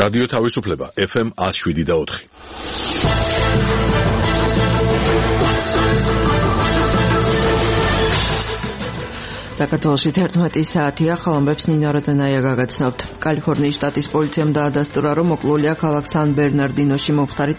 რადიო თავისუფლება FM 107.4. საქართველოში 11 საათია, ხალხებს ნინო როდონაია გაგაცნობთ. კალიფორნიის შტატის პოლიციამ დაადასტურა, რომ მოკლულია ქალაქ სან-ბერნარდინოში მომხდარ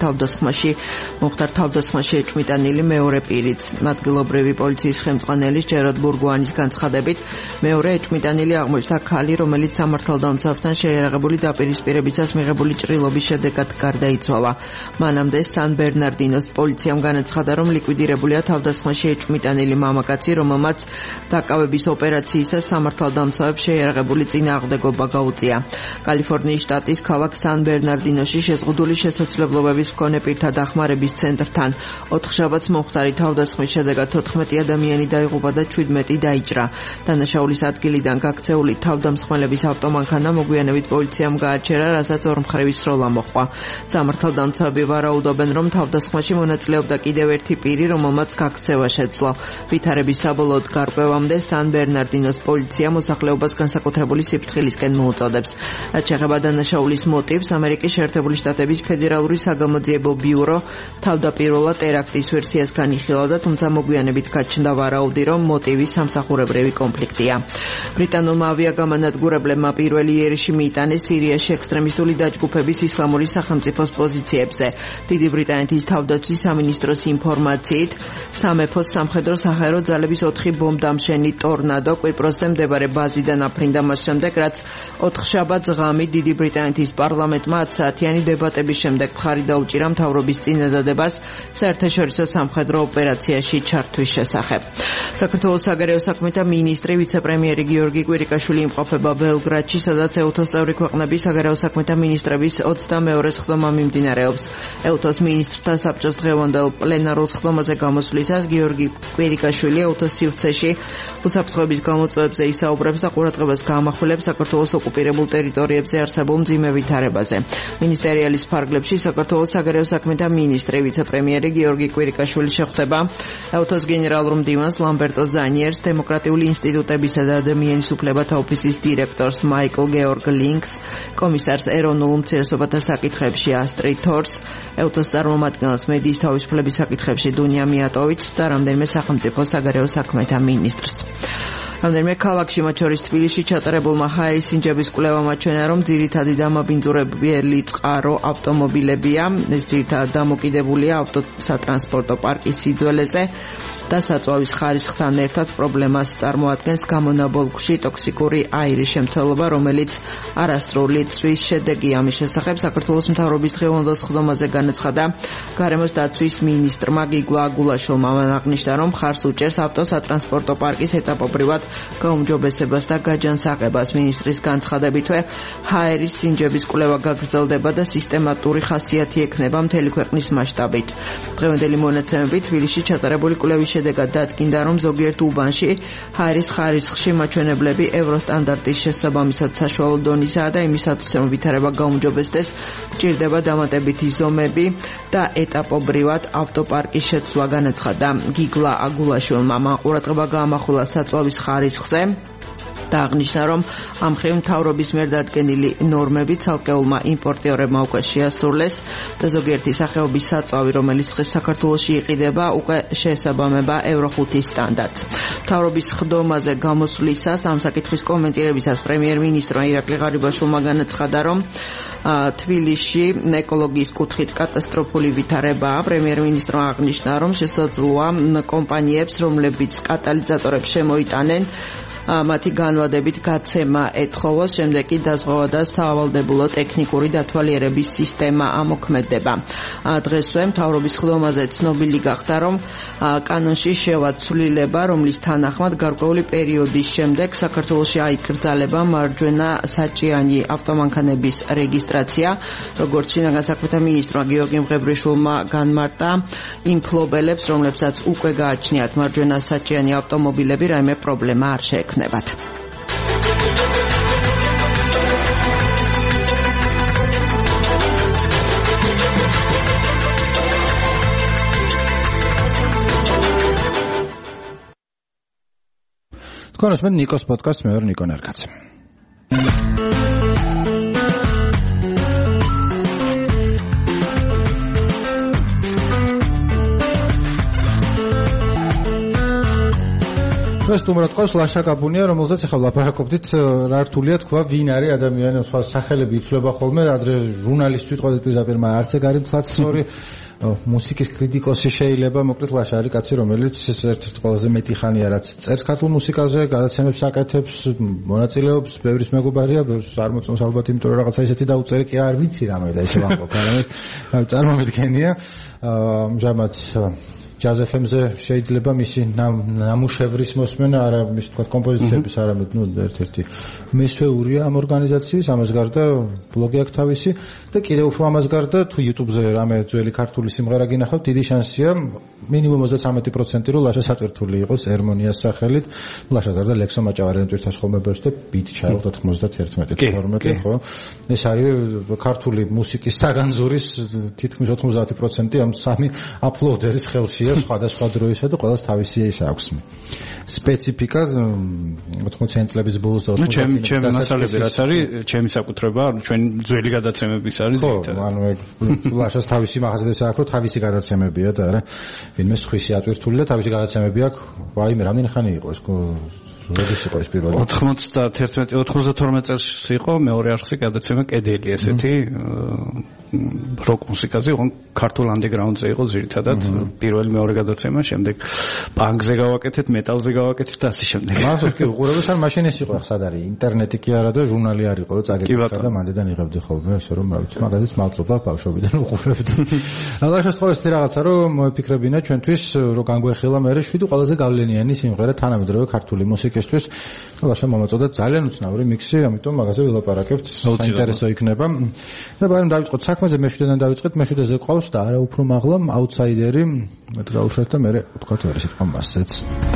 თავდასხმაში ეჭვმიტანილი მეორე პირიც. ადგილობრივი პოლიციის ხელმძღვანელის ჯეროდ ბურგუანის განცხადებით, მეორე ეჭვმიტანილი აღმოჩნდა ქალი, რომელიც სამართალდამცავთან შეიარაღებული დაპირისპირებისას მიღებული ჭრილობის შედეგად გარდაიცვალა. მანამდე სან-ბერნარდინოს პოლიციამ განაცხადა, რომ ლიკვიდირებულია თავდასხმაში ეჭვმიტანილი მამაკაცი, რომელმაც დაკავების ოპერაციისას სამართალდამცავებს შეიარაღებული წინააღმდეგობა გაუწია. კალიფორნიის შტატის ქალაქ სან-ბერნარდინოში შეზღუდული შესაძლებლობების მქონე პირთა დახმარების ცენტრთან 4 შაბათს მომხდარი თავდასხმის შედეგად 14 ადამიანი დაიღუპა და 17 დაიჭრა. დანაშაულის ადგილიდან გაქცეული თავდამსხმელების ავტომანქანა მოგვიანებით პოლიციამ გააჩერა, რასაც ორმხრივი სროლა მოჰყვა. სამართალდამცავები ვარაუდობენ, რომ თავდასხმაში მონაწილეობდა კიდევ ერთი პირი, რომელმაც გაქცევა შეძლო. ვითარების საბოლოოდ გარკვევამდე სან-ბერნარდინოს პოლიცია მოსახლეობას განსაკუთრებული სიფრთხილისკენ მოუწოდებს. რაც შეეხება დანაშაულის მოტივს, ამერიკის შეერთებული შტატების ფედერალური საგამოძიებო ბიურო თავდაპირველად ტერაქტის ვერსიას განიხილავდა, თუმცა მოგვიანებით გაჩნდა ვარაუდი, რომ მოტივი სამსახურებრივი კონფლიქტია. ბრიტანულმა ავიაგამანადგურებლებმა პირველი იერიში მიიტანეს სირიაში ექსტრემისტული დაჯგუფების ისლამური სახელმწიფოს პოზიციებზე. დიდი ბრიტანეთის თავდაცვის სამინისტროს ინფორმაციით, სამეფოს სამხედრო-საჰაერო ძალების 4 ბომბდამშენი ტორნადო კვიპროსზე მდებარე ბაზიდან აფრინდა მას შემდეგ, რაც 4 შაბათს ღამით დიდი ბრიტანეთის პარლამენტმა 10 საათიანი დებატების შემდეგ მხარი დაუჭირა მთავრობის წინადადებას საერთაშორისო სამხედრო ოპერაციაში ჩართვის შესახებ. საქართველოს საგარეო საქმეთა მინისტრი ვიცე-პრემიერი გიორგი კვირიკაშვილი იმყოფება ბელგრადში, სადაც EUTO-s წევრი ქვეყნების საგარეო საქმეთა მინისტრების 22-ე სხდომა მიმდინარეობს. EUTO-s მინისტრთა საბჭოს დღევანდელ პლენარულ სხდომაზე გამოსვლისას გიორგი კვირიკაშვილი EUTO-s სივრცეში უსაფრთხოების გამოწვევებზე ისაუბრებს და ყურადღებას გაამახვილებს საქართველოს ოკუპირებულ ტერიტორიებზე არსებულ მძიმე ვითარებაზე. მინისტერიალის ფარგლებში საქართველოს საგარეო საქმეთა მინისტრი ვიცე-პრემიერი გიორგი კვირიკაშვილი შეხვდება EUTO-s გენერალურ მდივანს ლამბერტო ზანიერს, დემოკრატიული ინსტიტუტებისა და ადამიანის უფლებათა ოფისის დირექტორს მაიკლ გეორგ ლინკს, კომისარს ეროვნულ უმცირესობათა საკითხებში ასტრიდ თორს, EUTO-s წარმომადგენელს მედიის თავისუფლების საკითხებში დუნია მიატოვიჩს და რამდენიმე სახელმწიფო საგარეო საქმეთა მინისტრს. რამდენიმე ქალაქში, მათ შორის თბილისში ჩატარებულმა ჰაერის სინჯების კვლევამ აჩვენა, რომ ძირითადი დამაბინძურებელი წყარო ავტომობილებია, ეს ძირითადად დამოკიდებულია ავტოსატრანსპორტო პარკის სიძველეზე და საწვავის ხარისხთან ერთად პრობლემას წარმოადგენს გამონაბოლქვში ტოქსიკური აირის შემცველობა, რომელიც არასრული წვის შედეგია. ამის შესახებ საქართველოს მთავრობის დღევანდელ სხდომაზე განაცხადა გარემოს დაცვის მინისტრმა გიგლა აგულაშვილმა. მან აღნიშნა, რომ მხარს უჭერს ავტოსატრანსპორტო პარკის ეტაპობრივად გაუმჯობესებას და გაჯანსაღებას. მინისტრის განცხადებითვე ჰაერის სინჯების კვლევა გაგრძელდება და სისტემატური ხასიათი ექნება მთელი ქვეყნის მასშტაბით. დღევანდელი მონაცემებით თბილისში ჩატარებული კვლევის შედეგად დადგინდა, რომ ზოგიერთ უბანში ჰაერის ხარისხში მაჩვენებლები ევროსტანდარტის შესაბამისად საშუალო დონისაა და იმისათვის, რომ ვითარება გაუმჯობესდეს, გჭირდება დამატებითი ზომები და ეტაპობრივად ავტოპარკის შეცვლა, განაცხადა გიგლა აგულაშვილმა. მან ყურადღება გაამახვილა საწვავის ხარისხზე და აღნიშნა, რომ ამ მხრივ მთავრობის მიერ დადგენილი ნორმები ცალკეულმა იმპორტიორებმა უკვე შეასრულეს და ზოგიერთი სახეობის საწვავი, რომელიც დღეს საქართველოში იყიდება, უკვე შეესაბამება ევრო 5 სტანდარტს. მთავრობის სხდომაზე გამოსვლისას ამ საკითხის კომენტირებისას პრემიერ-მინისტრმა ირაკლი ღარიბაშვილმა განაცხადა, რომ თბილისში ეკოლოგიის კუთხით კატასტროფული ვითარებაა. პრემიერ-მინისტრმა აღნიშნა, რომ შესაძლოა კომპანიებს, რომლებიც კატალიზატორებს შემოიტანენ, მათი განვადებით გაცემა ეთხოვოს, შემდეგ კი დაზღვევა და სავალდებულო ტექნიკური დათვალიერების სისტემა ამოქმედება. დღესვე მთავრობის სხდომაზე ცნობილი გახდა, რომ კანონში შევაცვლილება, რომლის თანახმად გარკვეული პერიოდის შემდეგ საქართველოში აიკრძალება მარჯვენა საჭიანი ავტომანქანების რეგისტრაცია, როგორც შინაგან საქმეთა მინისტრმა გიორგი მღებრიშვილმა განმარტა იმ ფლობელებს, რომლებსაც უკვე გააჩნიათ მარჯვენა საჭიანი ავტომობილები, რაიმე პრობლემა არ შეექმნებათ. თქვენ უსმენთ ნიკოს პოდკასტს, მე ვარ ნიკო ნერგაც. ეს თუმრად ყავს ლაშა კაპუნია, რომელზეც ახლა ლაპარაკობდით, რა რთულია თქვა, ვინ არის ადამიანი, სხვა სახელები იცვლება ხოლმე, ადრე ჟურნალისტი ვიტყოდით პირდაპირ, მაგრამ არც ეგ არის თლაც სწორი. მუსიკის კრიტიკოსი შეიძლება, მოკლედ ლაშა არის კაცი, რომელიც ერთ-ერთი ყველაზე მეტი ხანია, რაც წერს ქართულ მუსიკაზე, გადაცემებს აკეთებს, მონაწილეობს, ბევრის მეგობარია, ბევრს არ მოწონს ალბათ, იმიტომ რომ რაღაცა ისეთი დაუწერე, კი არ ვიცი რამე და ესე ვამბობ, არამედ წარმომედგენია. ამჟამად Jazz FM-ზე შეიძლება მისი ნამუშევრის მოსმენა, არა მის თქვა კომპოზიციების, არამედ ერთ-ერთი მესვეურია ამ ორგანიზაციის, ამას გარდა ბლოგი აქვს თავისი და კიდევ უფრო ამას გარდა თუ YouTube-ზე რამე ძველი ქართული სიმღერა გინახავთ, დიდი შანსია, მინიმუმ 33% რომ ლაშა სატვირთული იყოს ერმონიას სახელით. ლაშა გარდა ლექსო მაჭავარიანი ტვირთას ხოლმე ბევრს და ბიტ ჩაეღოთ 91-12, ხო? ეს არის ქართული მუსიკის საგანძურის თითქმის 90% ამ სამი აპლოუდერის ხელშია. სხვადასხვა დროისა და ყველას თავისი ის აქვს სპეციფიკა 80 წლების ბოლოს და 90 ჩემი მასალები რაც არის ჩემი საკუთრება ანუ ჩვენ ძველი გადაცემების არის ძირითადად ანუ ლაშას თავისი მაღაზიები აქვს რომ თავისი გადაცემებია და არა ვინმე სხვისი ატვირთული და თავისი გადაცემები აქვს ვაიმე რამდენი ხანი იყო ეს როდის იყო ეს პირველი 92 წელს იყო მეორე არხზე გადაცემა კედელი ესეთი როკ მუსიკაზე იყო ქართულ ანდეგრაუნდზე იყო ძირითადად პირველი მეორე გადაცემა შემდეგ პანკზე გავაკეთეთ მეტალზე გავაკეთეთ და ასე შემდეგ მართლა კი უყურებთ ან მაშინ ეს იყო ხსად არის ინტერნეტი კი არა და ჟურნალი არ იყო რომ წაგეკითხა და მანდიდან იღებდი ხოლმე ესე რომ რა ვიცი მაგაზეც მადლობა ბავშვობიდან უყურებთ ალაშას ხო ეს რაღაცა რომ მოიფიქრებინა ჩვენთვის რომ განგვეხილა მე 7 ყველაზე გავლენიანი სიმღერა თანამედროვე ქართული მუსიკისთვის ლაშა მომაწოდა ძალიან უცნაური მიქსი ამიტომ მაგაზე ვილაპარაკებთ საინტერესო იქნება და ბარემ დავიწყოთ საქმეზე მე-7-დან დავიწყეთ მე-7-ზე ყავს და არა უფრო მაღლა აუთსაიდერი მე გავუშვათ და მე ვთქვათ ვერი სიტყვა მასეც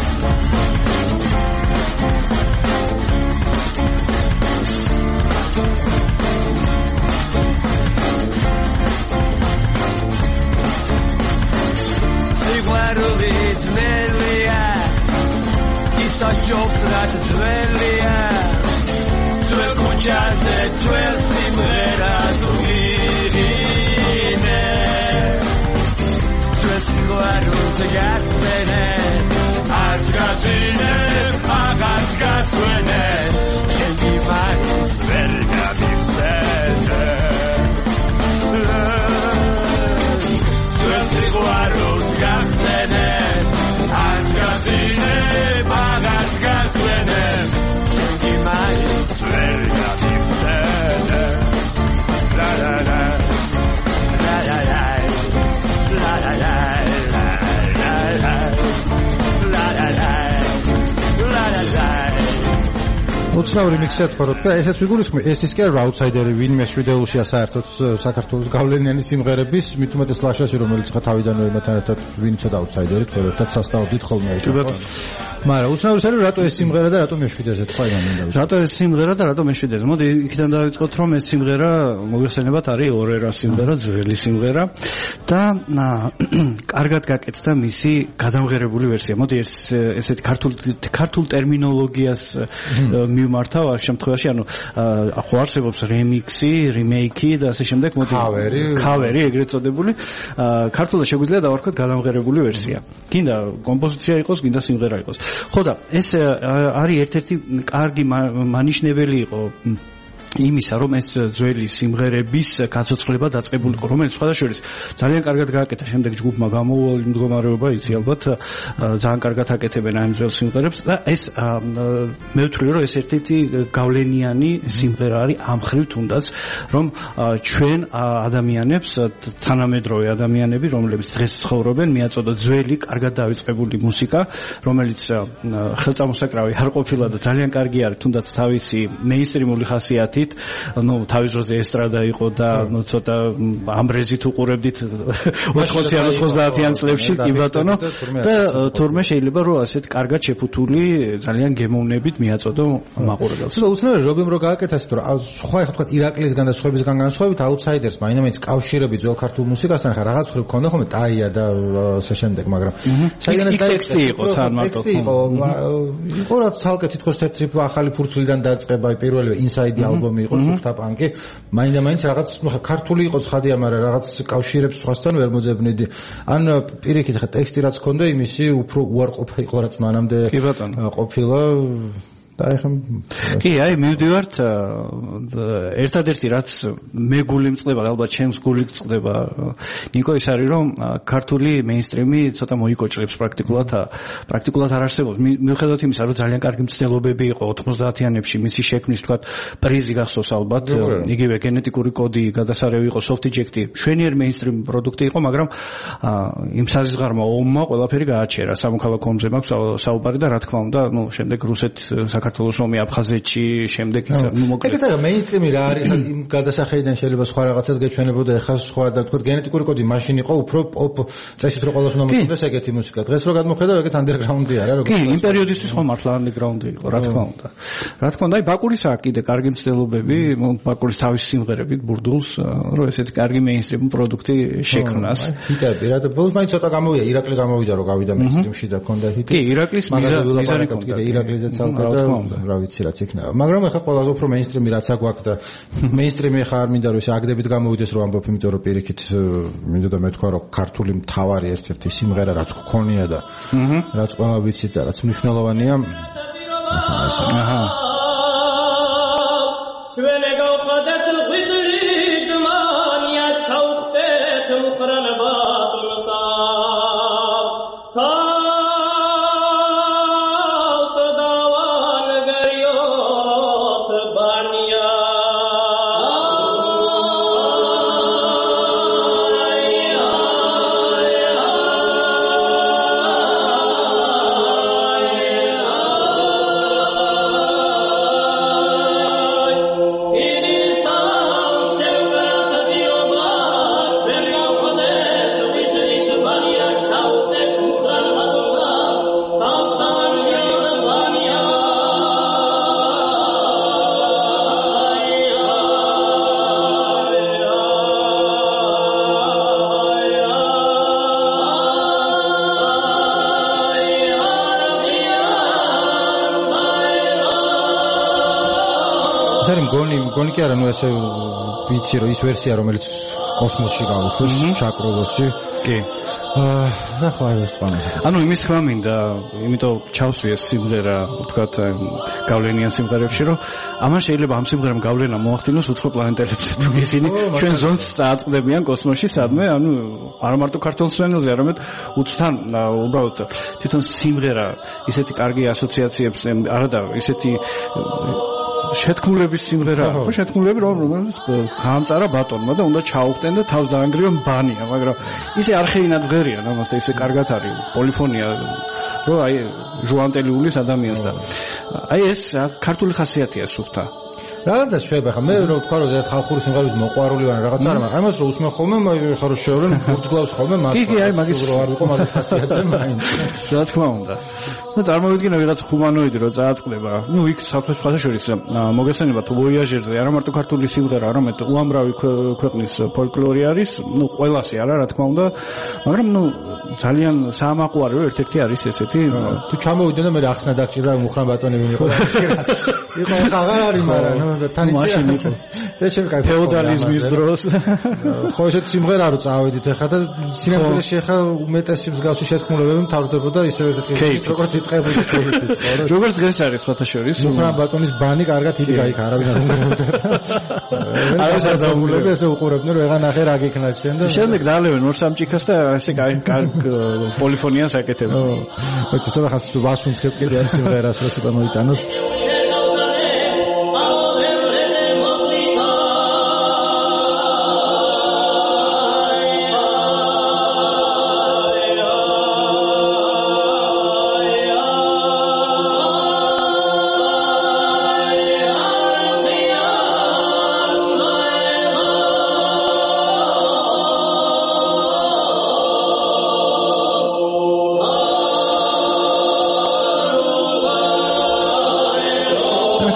Jobs that dwellia Dwell kuchase dwell simrera Zugirine Dwell siguaru Zegatzene Azgazine Agazgazwene Kendi Marus Verga Miftene Dwell siguaru Zegatzene Azgazine უცნაური მიქსია თქვა რომ ესეც ვიგულისხმე ეს ის კი არა აუთსაიდერი ვინმე შვიდეულშია საერთოდ საქართველოს გავლენიანი სიმღერების მით უმეტეს ლაშაში რომელიც ხა თავიდანვე იმათან ერთად ვინცოდა აუთსაიდერი თქვენ ერთად სასწაობდით ხოლმე მაგრამ უცნაური არის რატო ეს სიმღერა და რატო მე-7-ზე თქვა იმან რატო ეს სიმღერა და რატო მე-7-ზე მოდი იქიდან დავიწყოთ რომ ეს სიმღერა მოიხსენებათ არის ორერა სიმღერა ძველი სიმღერა და კარგად გაკეთდა მისი გადამღერებული ვერსია მოდი ესეთი ქართულ ტერმინოლოგიას მიმართავ ამ შემთხვევაში ანუ ხო არსებობს რემიქსი, რიმეიკი და ასე შემდეგ მოდი ქავერი ეგრეთ წოდებული ქართულად შეგვიძლია დავარქვათ გადამღერებული ვერსია. გინდა კომპოზიცია იყოს, გინდა სიმღერა იყოს. ხო და ეს არის ერთ-ერთი კარგი მანიშნებელი იყო იმისა რომ ეს ძველი სიმღერების გაცოცხლება დაწყებულიყო რომელიც სხვადასხვა ძალიან კარგად გააკეთა შემდეგ ჯგუფმა გამოუვალ მდგომარეობა იცი ალბათ ძალიან კარგად აკეთებენ ამ ძველ სიმღერებს და ეს მე ვთვლი რომ ეს ერთ-ერთი გავლენიანი სიმღერა არის ამ ხრივ თუნდაც რომ ჩვენ ადამიანებს თანამედროვე ადამიანები რომლებიც დღეს ცხოვრობენ მიაწოდოთ ძველი კარგად დავიწყებული მუსიკა რომელიც ხელწამოსაკრავი არ ყოფილა და ძალიან კარგი არის თუნდაც თავისი მეინსტრიმული ხასიათი ну თავის დროზე ესტრადა იყო და ну ცოტა ამბრეზით უყურებდით 80-90-იან წლებში კი ბატონო და თურმე შეიძლება რომ ასეთ კარგად შეფუთული ძალიან გემოვნებით მიაწოდო მაყურებელს. და უცნაური რობენ რო გააკეთა ასეთ რომ სხვა ხო თქვა ირაკლისგან და სხვებისგან განსხვავებით აუთსაიდერს მაინც კავშირები ძველ ქართულ მუსიკასთან ხა რაღაც ხრი ქონდა ხოლმე ტაია და ასე შემდეგ მაგრამ საიდანაც ტექსტი იყო თან მარტო იყო რა თალკე თითქოს თეთრი ახალი ფურცლიდან დაწყება პირველი ინსაიდი ალბომი რომ იყოს სუფთა პანკი, მაინდა-მაინც რაღაც ქართული იყო ცხადია, მაგრამ რაღაც კავშირებს სხვასთან ვერ მოძებნიდი. ან პირიქით ხა ტექსტი რაც ქონდა იმისი უფრო უარყოფა იყო რაც მანამდე ყოფილა. და ეხლა კი, აი მივდივართ ერთადერთი რაც მე გული მწყდება, ალბათ ჩემს გული წყდება ნიკო ის არის რომ ქართული მეინსტრიმი ცოტა მოიკოჭრებს პრაქტიკულად არ არსებობს. მიუხედავად იმისა, რომ ძალიან კარგი მცდელობები იყო 90-იანებში მისი შექმნის თქვა პრიზი გახსოვს ალბათ, იგივე გენეტიკური კოდი გადასარევი იყო, soft-eject-ი, შვენიერ მეინსტრიმ პროდუქტი იყო, მაგრამ იმ საზღარმა ომმა ყველაფერი გააჩერა. სამოქალაქო ომზე მაქვს საუბარი და რა თქმა უნდა, შემდეგ რუსეთ საქართველოს ომი აფხაზეთში, შემდეგ მოკლედ. ეგეთ არა მეინსტრიმი რა არის, იმ გადასახედიდან შეიძლება სხვა რაღაცას გეჩვენებოდა, ეხლა სხვა და თქვა გენეტიკური კოდი მაშინ იყო უფრო პოპ წესით რომ ყოველს უნდა მოხდეს ეგეთი მუსიკა. დღეს რო გადმოხედავ, ეგეთ ანდერგრაუნდი არა, როგორ? კი, იმ პერიოდისთვის ხო მართლა ანდერგრაუნდი იყო, რა თქმა უნდა. რა თქმა უნდა, აი ბაკურის აქვს კიდე კარგი მცდელობები, ბაკურის თავის სიმღერებით ბურდულს, რომ ესეთი კარგი მეინსტრიმ პროდუქტი შექმნას. ჰიტები რა და ბოლოს მაინც ცოტა გამოვიდა, ირაკლი გამოვიდა რომ გავიდა მეინსტრიმში და ქონდა ჰიტი. კი, ირაკლის მიზანი ქონდა. ირაკლიზეც ალდა და რა ვიცი რაც იქნება. მაგრამ ეხლა ყველაზე უფრო მეინსტრიმი რაც აგვაქვს და მეინსტრიმი ეხლა არ მინდა რომ ეს აგდებით გამოვიდეს რომ ამბობ, იმიტომ რომ პირიქით მინდა და მეთქვა რომ ქართული მთავარი ერთ-ერთი სიმღერა რაც გქონია და რაც ყველა ვიცით და რაც მნიშვნელოვანია. აჰა. ჩვენე გავხდეთ ღვიძლით მანია ჩავხდეთ მყრალ ბატონსა. მგონი კი არა, ნუ ესე ვიცი რომ ის ვერსია რომელიც კოსმოსში გავუშვეს, ჩაკროვოსი. კი. და ხო აი ეს პანოზე. ანუ იმის თქმა მინდა, იმიტომ ჩავსვი ეს სიმღერა, ვთქვათ, გავლენიან სიმღერებში, რომ ამან შეიძლება ამ სიმღერამ გავლენა მოახდინოს უცხო პლანეტელებზე, თუ ისინი ჩვენ ზონს წააწყდებიან კოსმოსში, სადმე, ანუ არა მარტო ქართულ სვენელზე, არამედ უცხოთან უბრალოდ თვითონ სიმღერა ისეთი კარგი ასოციაციებს, არადა ისეთი შეთქმულების სიმღერა, ხო შეთქმულები რომელიც გაამწარა ბატონმა და უნდა ჩაუხტენ და თავს დაანგრიონ ბანია, მაგრამ ისე არხეინად ღერიან ამას და ისე კარგად არის პოლიფონია, რომ აი ჟუანტელულის ადამიანს და აი ეს ქართული ხასიათია სუფთა. რაღაცა შეიძლება ხა მე რო ვთქვა რომ ხალხური სიმღერების მოყვარული ვარ რაღაცა არა, მაგრამ ამას რო უსმენ ხოლმე ხა რო შევრენ ბურჯგლავს ხოლმე მაგ. კი, აი მაგის რო არ ვიყო მაგის ხასიათზე მაინც. რა თქმა უნდა. და წარმოვიდგინე ვიღაც ჰუმანოიდი რო წააწყდება. ნუ იქ საერთაშორის მოგესალმებათ ვოიაჟერზე არა მარტო ქართული სიმღერა, არამედ უამრავი ქვეყნის ფოლკლორი არის, ნუ ყველასი არა რა თქმა უნდა, მაგრამ ნუ ძალიან საამაყუარი რომ ერთ-ერთი არის ესეთი. თუ ჩამოვიდნენ და მე ახსნა დაგჭირდა მუხრან ბატონი ვინ იყო და ის იყო აღარ არის, მაგრამ თან მაშინ იყო ფეოდალიზმის დროს. ხო ესეთი სიმღერა რო წავედით ახლა და სიმღერაში ახლა უმეტესი მსგავსი შეთქმულებები მთავრდებოდა ისევე როგორც იწყებოდა თორემ. როგორც დღეს არის ფათაშორის მუხრან ბატონის ბანი კარგად იგი გაიქა, არავინ არ უნდა. აი ეს ამბულები ესე უყურებდნენ რომ ეგა ნახე რა გიქნა შენ და შემდეგ დალევენ ორ-სამ ჭიქას და ესე კარგ პოლიფონიას აკეთებენ. ცოტა ხანს თუ ვასუნთქებ კიდე ამ სიმღერას რო ცოტა მოიტანოს.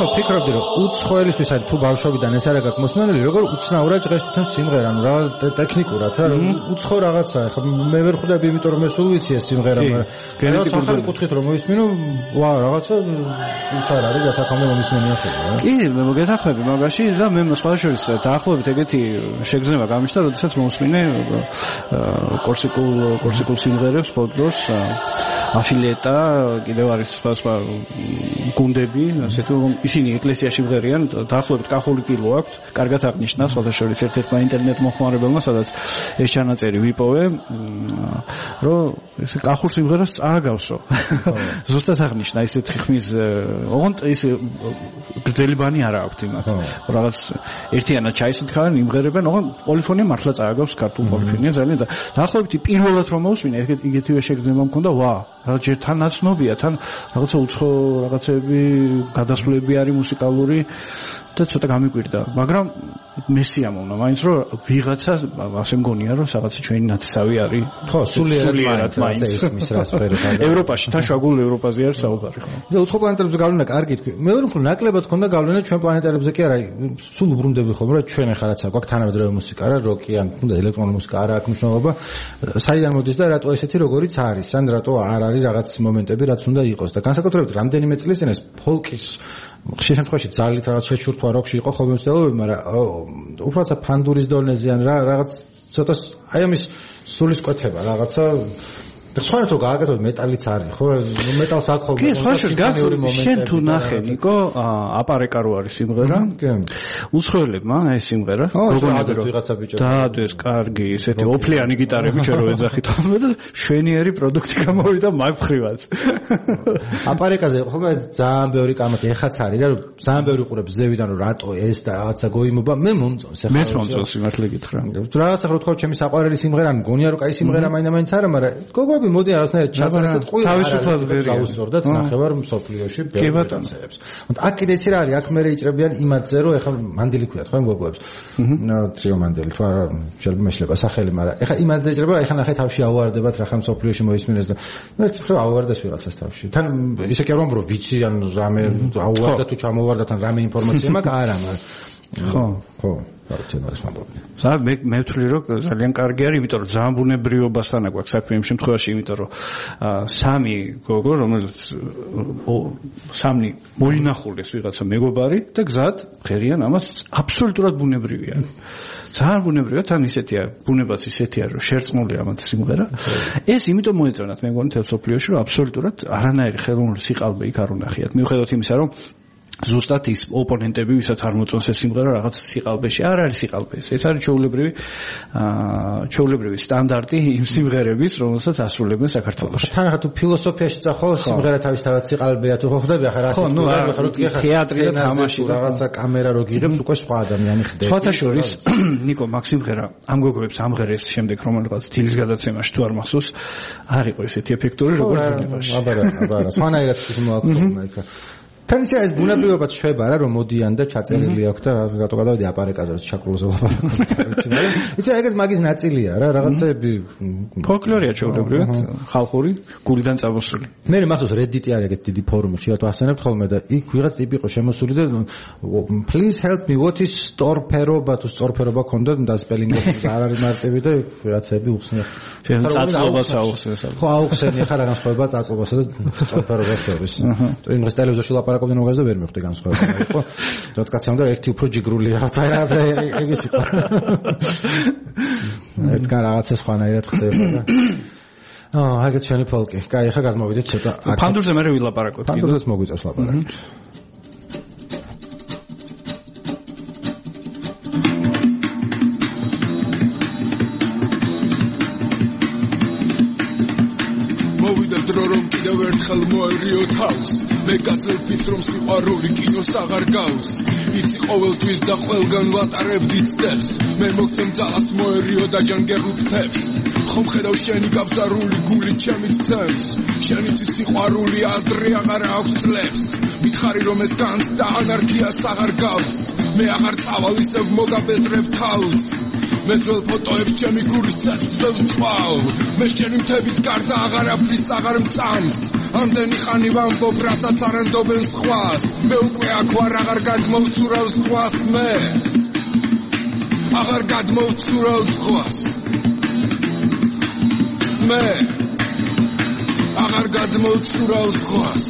ხო ფიქრობდი რომ უცხოელისთვის არის თუ ბავშვობიდან ეს არ აქვს მოსმენელი როგორ უცნაურად ჟღერს თვითონ სიმღერა ანუ რა ტექნიკურად რა უცხო რაღაცაა ხო მე ვერ ხვდები იმიტომ რომ ეს სულ ვიცი ეს სიმღერა მაგრამ ახალი კუთხით რომ მოისმინო ვა რაღაცა ის არ არის გასახმე მომისმენია ხოლმე რა კი მე მოგეთახმები მაგაში და მე სხვა შორის დაახლოებით ეგეთი შეგრძნება გამიშთა როდესაც მომსმინე კორსიკულ სიმღერებს ფოლკლორს აფილეტა კიდევ არის სხვა გუნდები ასე თუ ისინი ეკლესიაში მღერიან დაახლოებით კახული კილო აქვს კარგად აღნიშნა სხვა შორის ერთ-ერთმა ინტერნეტ მოხმარებელმა სადაც ეს ჩანაწერი ვიპოვე რომ ეს კახურ სიმღერას წააგავსო ზუსტად აღნიშნა ისეთი ხმის ოღონდ ის გრძელი ბანი არა აქვს იმათ რაღაც ერთიანად ჩაისუთხავენ იმღერებენ ოღონდ პოლიფონია მართლა წააგავს ქართულ პოლიფონია ძალიან და დაახლოებით პირველად რომ მოусმინე ეგეთივე შეგრძნება მქონდა ვა რა ჯერ თან ნაცნობია თან რაღაცა უცხო რაღაცები გადასვლები არის მუსიკალური და ცოტა გამიკვირდა მაგრამ მესიამოვნა მაინც რომ ვიღაცა ასე მგონია რომ რაღაცა ჩვენი ნათესავი არის ხო სულიერად მაინც ისმის რა სფეროა ევროპაში თან შუაგულ ევროპაზე არის საუბარი ხო და უცხო პლანეტებზე გავლენა კარგი თქვი მე ვერ ვქნა ნაკლებად ქონდა გავლენა ჩვენ პლანეტებზე კი არა სულ უბრუნდები ხოლმე რომ ჩვენ ახლა რაც აქვს თანამედროვე მუსიკა რა როკი ან თუნდაც ელექტრონული მუსიკა არ აქვს მნიშვნელობა საიდან მოდის და რატო ესეთი როგორიც არის ან რატო არ არის რაღაც მომენტები რაც უნდა იყოს და განსაკუთრებით რამდენიმე წლის წინ ეს ფოლკის ხშირ შემთხვევაში ძალით რაღაც შეჩურთვა როკში იყო ხოლმე მსვლელობები მაგრამ უბრალოდ ფანდურის დონეზე ან რაღაც ცოტა აი ამის სულის კვეთება რაღაცა და სხვა თუ გააკეთოთ მეტალიც არის ხო მეტალს აქვს ხოლმე კი სხვა შენ თუ ნახე ნიკო აპარეკა რო არის სიმღერა უცხოელებმა ეს სიმღერა გოგონები რო დაადვეს კარგი ესეთი ოფლიანი გიტარები ჩვენ რო ეძახით ხოლმე და შვენიერი პროდუქტი გამოვიდა მაგ მხრივაც აპარეკაზე ხოლმე ძალიან ბევრი კამათი ეხაც არის რა ძალიან ბევრი ყურებს ზევიდან რომ რატო ეს და რაღაცა გოიმობა მე მომწონს ეხლა მეც მომწონს სიმართლე გითხრა რაღაცა რო თქვა ჩემი საყვარელი სიმღერა მგონია რომ კაი სიმღერა მაინც არა მაგრამ გოგო მოდი არასნაირად ჩაწერეთ და ტყუილ გავუსწორდეთ ნახევარ მსოფლიოში ბერბატაცებს. აქ კიდე იცი რა არის აქ მე იჭრებიან იმათზე რომ ეხლა მანდილი ქვია თქვენ გოგოებს. ტრიო მანდილი თუ არა შეიძლება მეშლება სახელი მაგრამ ეხლა იმათზე იჭრება ეხლა ნახე თავში ავარდებათ რა ხა მსოფლიოში მოისმინეს და ერთ ხო ავარდეს ვიღაცას თავში. თან ისე კი არ ვამბობ ვიცი ან რამე ავარდა თუ ჩამოვარდა თან რამე ინფორმაცია მაქვს არა მაგრამ ხო მე ვთვლი რომ ძალიან კარგი არის, იმიტომ რომ ძალიან ბუნებრიობასთან აქვს საქმე იმ შემთხვევაში, იმიტომ რომ სამი გოგო, რომელიც სამი მოინახულეს ვიღაცა მეგობარი და გზად ღერიან ამას აბსოლუტურად ბუნებრივია. ძალიან ბუნებრივია, თან ისეთია, ბუნებაც ისეთია, რომ შერწყმული ამათ სიმღერა. ეს იმიტომ მოეწონათ მე მგონი თელ სოფლიოში, რომ აბსოლუტურად არანაირი ხელოვნური სიყალბე იქ არ უნახიათ. მიუხედავად იმისა, რომ ზუსტად ის ოპონენტები, ვისაც არ მოწონს ეს სიმღერა, რაღაც სიყალბეში არ არის სიყალბე. ეს არის ჩვეულებრივი სტანდარტი იმ სიმღერების, რომელსაც ასრულებენ საქართველოში. თან ახლა თუ ფილოსოფიაში წახო, სიმღერა თავისთავად სიყალბეა თუ ხო ხვდები, ახლა რა სიტყვა, თეატრი და თამაში და რაღაცა კამერა რო გიღებს, უკვე სხვა ადამიანი ხდება. სხვათა შორის, ნიკო, მაგ სიმღერა ამ გოგოებს ამღერეს შემდეგ რომელიღაც დილის გადაცემაში თუ არ მახსოვს, არ იყო ესეთი ეფექტური როგორც ბუნებაში. აბარა, სხვანაირად მოაქვს იქა. თან ისე ეს ბუნებრივობაც შვება რა რომ მოდიან და ჩაწერილი აქვს და რატო გადავიდი აპარეკაზე რომ ჩაკრულზე ლაპარაკობთ. იცი ეგეც მაგის ნაწილია რა რაღაცები ფოლკლორია ჩვეულებრივად ხალხური გულიდან წამოსული. მე მახსოვს Reddit-ი არის ეგეთი დიდი ფორუმი ხშირად ვახსენებთ ხოლმე და იქ ვიღაც ტიპი იყო შემოსული და please help me what is სწორფერობა თუ სწორფერობა ქონდა და სპელინგები არ არის მარტივი და ვიღაცები უხსნიან. წაწლობას აუხსენს. ხო აუხსენი ხარ განსხვავება წაწლობასა და სწორფერობას შორის. იმ დღეს ტელევიზორში ლაპარაკობდნენ მაგაზე ვერ მივხვდი განსხვავება იყო. რაც კაცი ამდა ერთი უფრო ჯიგრული რაღაცა ეგეც იყო. ერთგან რაღაცა სხვანაირად ხდება და აგეთ შენი ფოლკი. კაი, ახლა გადმოვიდეთ ცოტა. ფანდურზე მე ვილაპარაკოთ. ფანდურზეც მოგვიწევს ლაპარაკი. ერთხელ მოერიო თავს მე გაწევფიც რომ სიყვარული კინოს აღარ გავს იცი ყოველთვის და ყველგან ვატარებდი წელს მე მოგცემ ძალას მოერიო და ჯანგერულ ფრთებს ხომ ხედავ შენი გაბზარული გული ჩემით წევს შენიცი სიყვარული აზრი აღარ აქვს წლებს მითხარი რომ ეს განს და ანარქიას აღარ გავს მე აღარ წავალ ისევ მოგაბეზრებ თავს მე ძველ ფოტოებს ჩემი გულის ცეცხლზე ვწვავ მე შენი მთების გარდა აღარაფრის აღარ მწამს ამდენი ხანი ვამბობ რასაც არ ენდობენ სხვას მე უკვე აქ ვარ აღარ გადმოვცურავ სხვას მე აღარ გადმოვცურავ სხვას მე აღარ გადმოვცურავ სხვას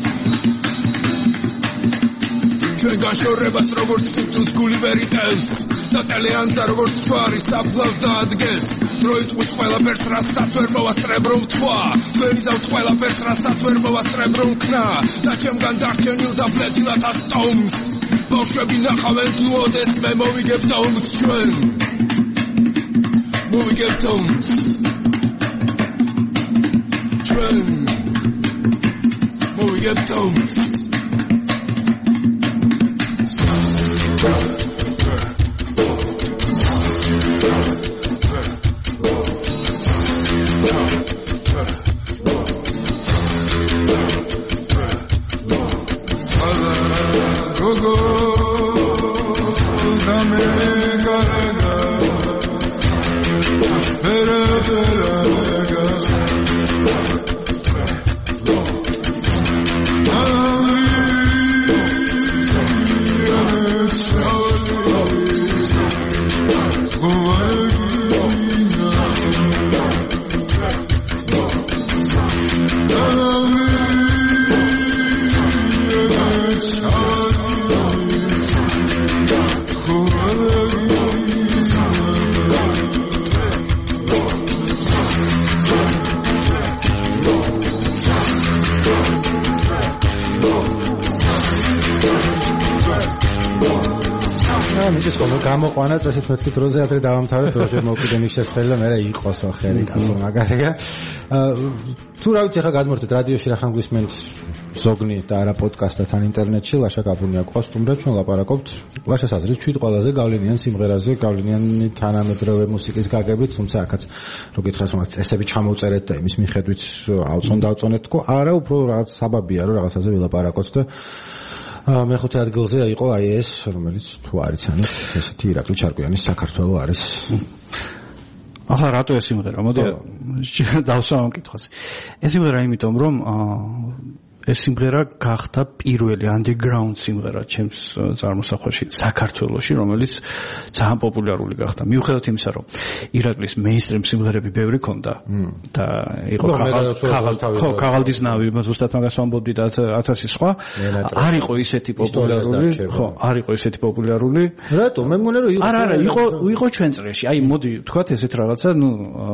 ჩვენ გაშორებას როგორც სიტუს გულივერი ტევს და ტელეანძა როგორც ჩვარი საფლავს დაადგეს დრო იტყვის ყველაფერს რასაც ვერ მოვასწრებ რომ თქვა თქვენი ზავთ ყველაფერს რასაც ვერ მოვასწრებ რომ ქნა და ჩემგან დარჩენილ და ბლედილად ასტომს ბავშვები ნახავენ თუ ოდეს მე მოვიგებ დომს ჩვენ მოვიგებ დომს ჩვენ მოვიგებ დომს გამოყვანა წესით მეთქი დროზე ადრე დავამთავრებ როჯერ მოვკიდე მიქსერს ხელი და მე რა იყოსო ხელი კაცო მაგარია თუ რა ვიცი ხა გადმორთეთ რადიოში რა ხან გვისმენთ ზოგნი და არა პოდკასტად ან ინტერნეტში ლაშა გაბუნია ყავს თუმცა ჩვენ ლაპარაკობთ ლაშას აზრით ჩვით ყველაზე გავლენიან სიმღერაზე გავლენიანი თანამედროვე მუსიკის გაგებით თუმცა აქაც რო გითხრას რომ წესები ჩამოვწერეთ და იმის მიხედვით ავწონეთ თქო არა უფრო რაღაც საბაბია რომ რაღაცაზე ვილაპარაკოთ და მეხუთე ადგილზე იყო აი ეს რომელიც თუ არიცანით ესეთი ირაკლი ჩარკვიანის საქართველო არის ახლა რატო ეს სიმღერა მოდი დავსვამ კითხვას ეს სიმღერა იმიტომ რომ ეს სიმღერა გახდა პირველი underground სიმღერა ჩემს წარმოსახვაში საქართველოში რომელიც ძალიან პოპულარული გახდა მიუხედავად იმისა რომ ირაკლის mainstream სიმღერები ბევრი ქონდა და იყო ქაღალდის ნავი ზუსტად მაგას ვამბობდი და 1000 სხვა არ იყო ისეთი პოპულარული ხო არ იყო ისეთი პოპულარული რატო მე მგონია რომ არა იყო ჩვენ წრეში აი მოდი ვთქვათ ესეთ რაღაცა ნუ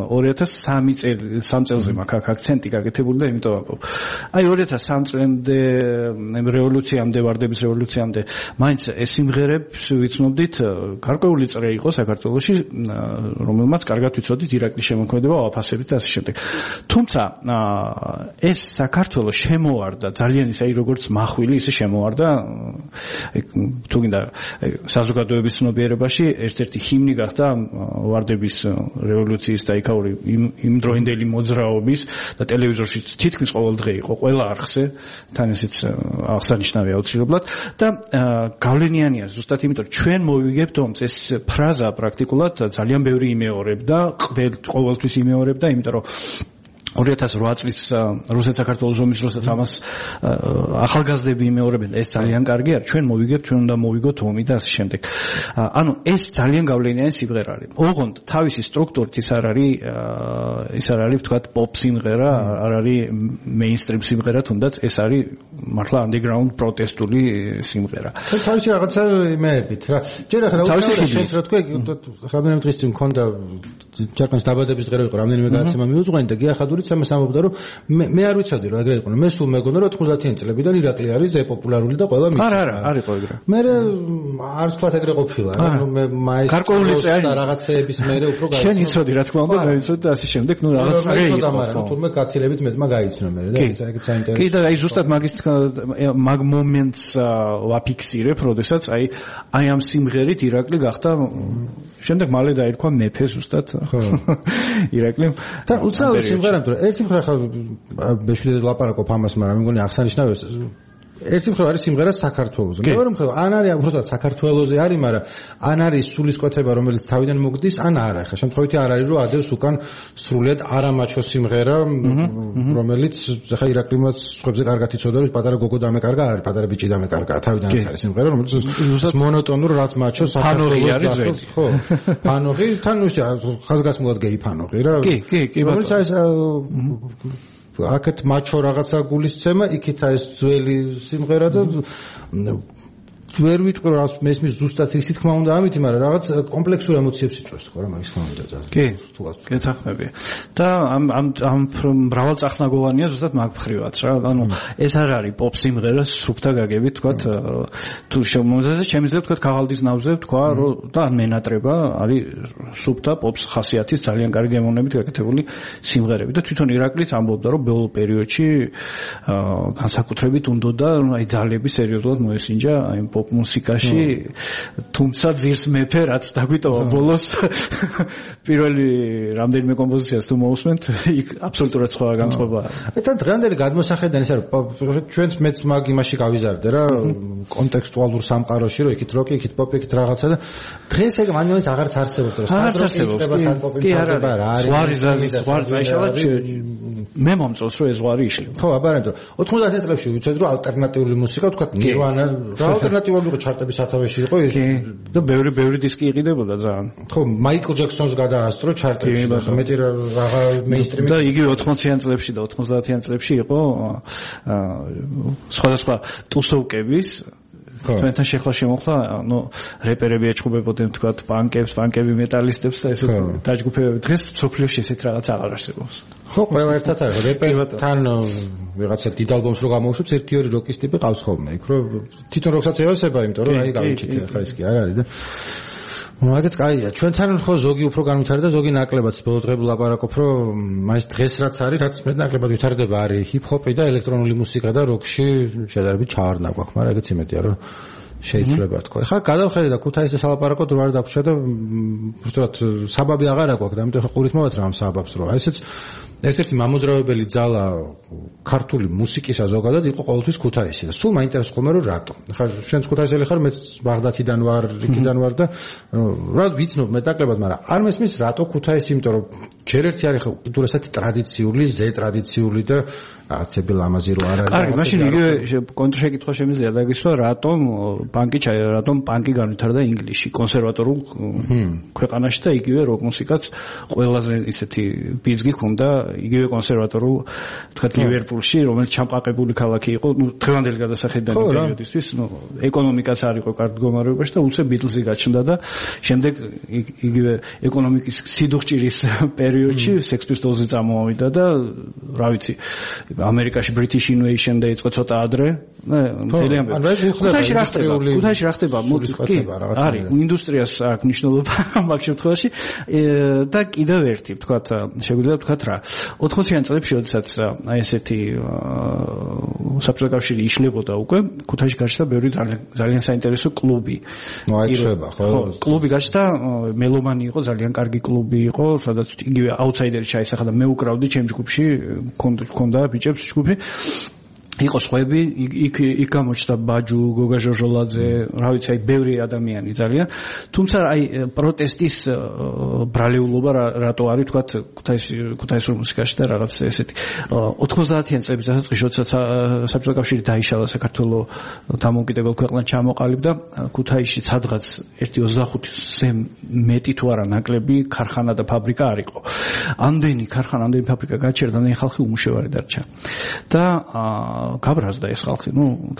2003 წელზე მაქვს აქცენტი გაკეთებული და იმიტომ ვამბობ აი 2003 წლამდე რევოლუციამდე ვარდების რევოლუციამდე მაინც ეს სიმღერებს ვიცნობდით გარკვეული წრე იყო საქართველოში რომელმაც კარგად ვიცოდით ირაკლის შემოქმედება ვაფასებით და ასე შემდეგ თუმცა ეს საქართველო შემოვარდა ძალიან ისე როგორც მახვილი ისე შემოვარდა თუ გინდა საზოგადოების ცნობიერებაში ერთ-ერთი ჰიმნი გახდა ვარდების რევოლუციის და იქაური იმდროინდელი მოძრაობის და ტელევიზორში თითქმის ყოველ დღე იყო ყველა არხზე თან ესეც აღსანიშნავია აუცილებლად და გავლენიანია ზუსტად იმიტომ რომ ჩვენ მოვიგებთ ომს ეს ფრაზა პრაქტიკულად ძალიან ბევრი იმეორებდა ყოველთვის იმეორებდა იმიტომ რომ 2008 წლის რუსეთ-საქართველოს ომის დროსაც ამას ახალგაზრდები იმეორებენ ეს ძალიან კარგი არის ჩვენ მოვიგებთ ჩვენ უნდა მოვიგოთ ომი და ასე შემდეგ ანუ ეს ძალიან გავლენიანი სიმღერა არის ოღონდ თავისი სტრუქტურით ის არ არის ვთქვათ პოპ სიმღერა არ არის mainstream სიმღერა თუნდაც ეს არის მართლა underground პროტესტული სიმღერა თავისი რაღაცა იმეებით რა ჯერ ახლა შენს რა თქვი რამდენიმე დღის წინ მქონდა ჯერკანს დაბადების დღე რო იყო რამდენიმე გადაცემა მიუძღვენი და გიახადური ამას ამბობდა რომ მე არ ვიცოდი რომ ეგრე იყო მე სულ მეგონა რომ 90-იან წლებიდან ირაკლი არის პოპულარული და ყველა მიცდის არა არ იყო ეგრე მე არ თქვა ეგრე ყოფილა ანუ მე მაესტროს და რაღაცეების მე უფრო გაიცნო შენ იცოდი რა თქმა უნდა მე ვიცოდი და ასე შემდეგ ნუ რაღაც წრე იყო მაგრამ თურმე გაცილებით მეტმა გაიცნო მე და ეს ეგეც საინტერესო კი და აი ზუსტად მაგ მომენტს ვაფიქსირებ როდესაც აი ამ სიმღერით ირაკლი გახდა შემდეგ მალე დაირქვა მეფე ზუსტად ირაკლი და უცნაური სიმღერა ერთი მხრივ ხა ბეშვიდე ლაპარაკობ ამას მაგრამ მე მგონი აღსანიშნავია ერთი მხრივ არის სიმღერა საქართველოზე. მეორე მხრივ ან არის უბრალოდ საქართველოზე არის, მაგრამ ან არის სულისკვეთება, რომელიც თავიდან მოგდის, ან არა. ხა შემთხვევითი არ არის, რომ ადევს უკან სრულიად არამაჩო სიმღერა, რომელიც ხა ირაკლიმაც სხვებზე კარგად იცოდა, რომ პატარა გოგო დამეკარგა, არის პატარა ბიჭი დამეკარგა. თავიდანაც არის სიმღერა, რომელიც ზუსტად მონოტონურ რაც მაჩო საქართველოს არის. ხო. ფანოღი თან უშა ხაზგასმულად გეი ფანოღი რა. კი, რომელიც არის აქეთ მაჩო რაღაცა გულისცემა, იქით არის ძველი სიმღერა და ვერ ვიტყვი რომ მესმის ზუსტად ისე თქმა უნდა ამითი, მაგრამ რაღაც კომპლექსურ ემოციებს იწვევს ხო რა მაგის თქმა უნდა ძალიან. კი, გეთახმები. და ამ მრავალწახნაგოვანია ზუსტად მაგ მხრივაც რა. ანუ ეს არ არის პოპ სიმღერა სუფთა გაგებით თქვათ თუ შემოძაზე შემიძლია თქვათ ქაღალდის ნავზე თქვა რომ და მენატრება არის სუფთა პოპს ხასიათის ძალიან კარგი გემოვნებით გაკეთებული სიმღერები და თვითონ ირაკლიც ამბობდა რომ ბოლო პერიოდში განსაკუთრებით უნდოდა აი ძალები სერიოზულად მოესინჯა აი პოპ მუსიკაში, თუმცა ძირს მეფე რაც დაგვიტოვა ბოლოს პირველი რამდენიმე კომპოზიციას თუ მოусმენთ, იქ აბსოლუტურად სხვა განწყობაა. და დღევანდელი გადმოსახედიდან ის არის ჩვენც მეც მაგ იმაში გავიზარდე რა, კონტექსტუალურ სამყაროში, რომ იქით როკი, იქით პოპი, იქით რაღაცა და დღეს ეგ მანუალს აღარც არსებობს, რომ საერთოდ კი არ არის. ზღვარი ზაზის ზღვარი წაიშალა მე მომწონს რომ ეს ზღვარი იშლება. ხო, აბარემ 90-იან წლებში ვიცით რომ ალტერნატიული მუსიკა თქვა ნირვანა რა ალტერნატიული ჩარტების სათავეში იყო ის და ბევრი დისკი იყიდებოდა ძალიან. ხო, მაიკლ ჯექსონს გადაასწრო ჩარტებში და მეტი რაღა მეინსტრიმი და იგივე 80-იან წლებში და 90-იან წლებში იყო სხვადასხვა ტუსოვკების ჩვენთან შეხლა შემოხლა, ანუ რეპერები ეჩხუბებოდნენ თქვათ პანკები მეტალისტებს და ესეთ დაჯგუფებები. დღეს სოფლიოში ესეთ რაღაც აღარ არსებობს. ხო, ყველა ერთად არის. რეპერთან ვიღაცა დიდ ალბომს რო გამოუშვებს, ერთი-ორი როკის ტიპი ყავს ხოლმე. იქ რო თვითონ როკსაც ევასება, იმიტომ რომ აი გავიჩით ახლა ის კი არ არის და მაგაც კაია. ჩვენთან ხო ზოგი უფრო განვითარდა, ზოგი ნაკლებად ბოლო დღე ვლაპარაკობ, რომ მაინც დღეს რაც არის, რაც მეტ ნაკლებად ვითარდება არის ჰიპ-ჰოპი და ელექტრონული მუსიკა და როკში შედარებით ჩავარდნა გვაქვს, მაგრამ ეგეც იმედია რომ შეიძლება თქვა. ხა გადავხედე და ქუთაისზე სალაპარაკოდ რო არ დაგვრჩა და უბრალოდ საბაბი აღარა გვაქვს და ამიტომ ხა ყურით მოვათ რა ამ საბაბს რო. აი ესეც ერთ-ერთი მამოძრავებელი ძალა ქართული მუსიკისა ზოგადად იყო ყოველთვის ქუთაისი და სულ მაინტერესებს ხოლმე რომ რატო. ხა შენც ქუთაისელი ხარ, მეც ბაღდათიდან ვარ, იქიდან ვარ და რა ვიცნობ მეტაკლებად, მაგრამ არ მესმის რატო ქუთაისი, იმიტომ რომ ჯერ ერთი არის ხა კულტურასთან ტრადიციული, ტრადიციული და რაღაცები ლამაზი რო არ არის. კარგი, მაშინ იგივე კონტრშეკითხვა შემიძლია დაგისვა, რატომ პანკი განვითარდა ინგლისში, კონსერვატორულ ქვეყანაში და იგივე როკ მუსიკაც ყველაზე ისეთი ბიზგი ჰქონდა იგივე კონსერვატორულ თქვათ ლივერპულში, რომელიც ჩამყაყებული ქალაქი იყო, დღევანდელი გადასახედიდან პერიოდისთვის, ეკონომიკაც არ იყო კარგ მდგომარეობაში და უცებ ბიტლზი გაჩნდა და შემდეგ იგივე ეკონომიკის სიდუხჭირის პერიოდში Sex Pistols-ი წამოვიდა და რა ვიცი, ამერიკაში British Invasion და იწყო ცოტა ადრე, ძალიან ქუთაისში რა ხდება? კი, არის ინდუსტრიას აქვს მნიშვნელობა მაგ შემთხვევაში და კიდევ ერთი, თქვათ, შეგვიძლია თქვათ რა 80-იან წლებში, როდესაც აი ესეთი საბჭოთა კავშირი იშლებოდა უკვე, ქუთაისში გაჩნდა ბევრი ძალიან საინტერესო კლუბი. მოაჩვევა, ხო? კლუბი გაჩნდა, მელომანი იყო, ძალიან კარგი კლუბი იყო, სადაც იგივე აუთსაიდერი ჩაისახა და მე უკრავდი ჩემ ჯგუფში, ქონდა ბიჭებს ჯგუფი. იყო სხვები, იქ გამოჩნდა ბაჯუ, გოგა ჟოჟოლაძე, რა ვიცი, აი ბევრი ადამიანი ძალიან. თუმცა აი პროტესტის ბრალეულობა რატო არის, თქვათ, ქუთაისურ მუსიკაში და რაღაც ესეთი 90-იან წლების დასაწყისში, როდესაც საბჭოთა კავშირი დაიშალა, საქართველოს დამოუკიდებელ ქვეყნად ჩამოყალიბდა, ქუთაისში სადღაც 1.25-ზე მეტი თუ არა ნაკლები ქარხანა და ფაბრიკა არ იყო. ამდენი ქარხანა, ამდენი ფაბრიკა გაჩერდა, ამდენი ხალხი უმუშევარი დარჩა. და გაბრაზდა ეს ხალხი,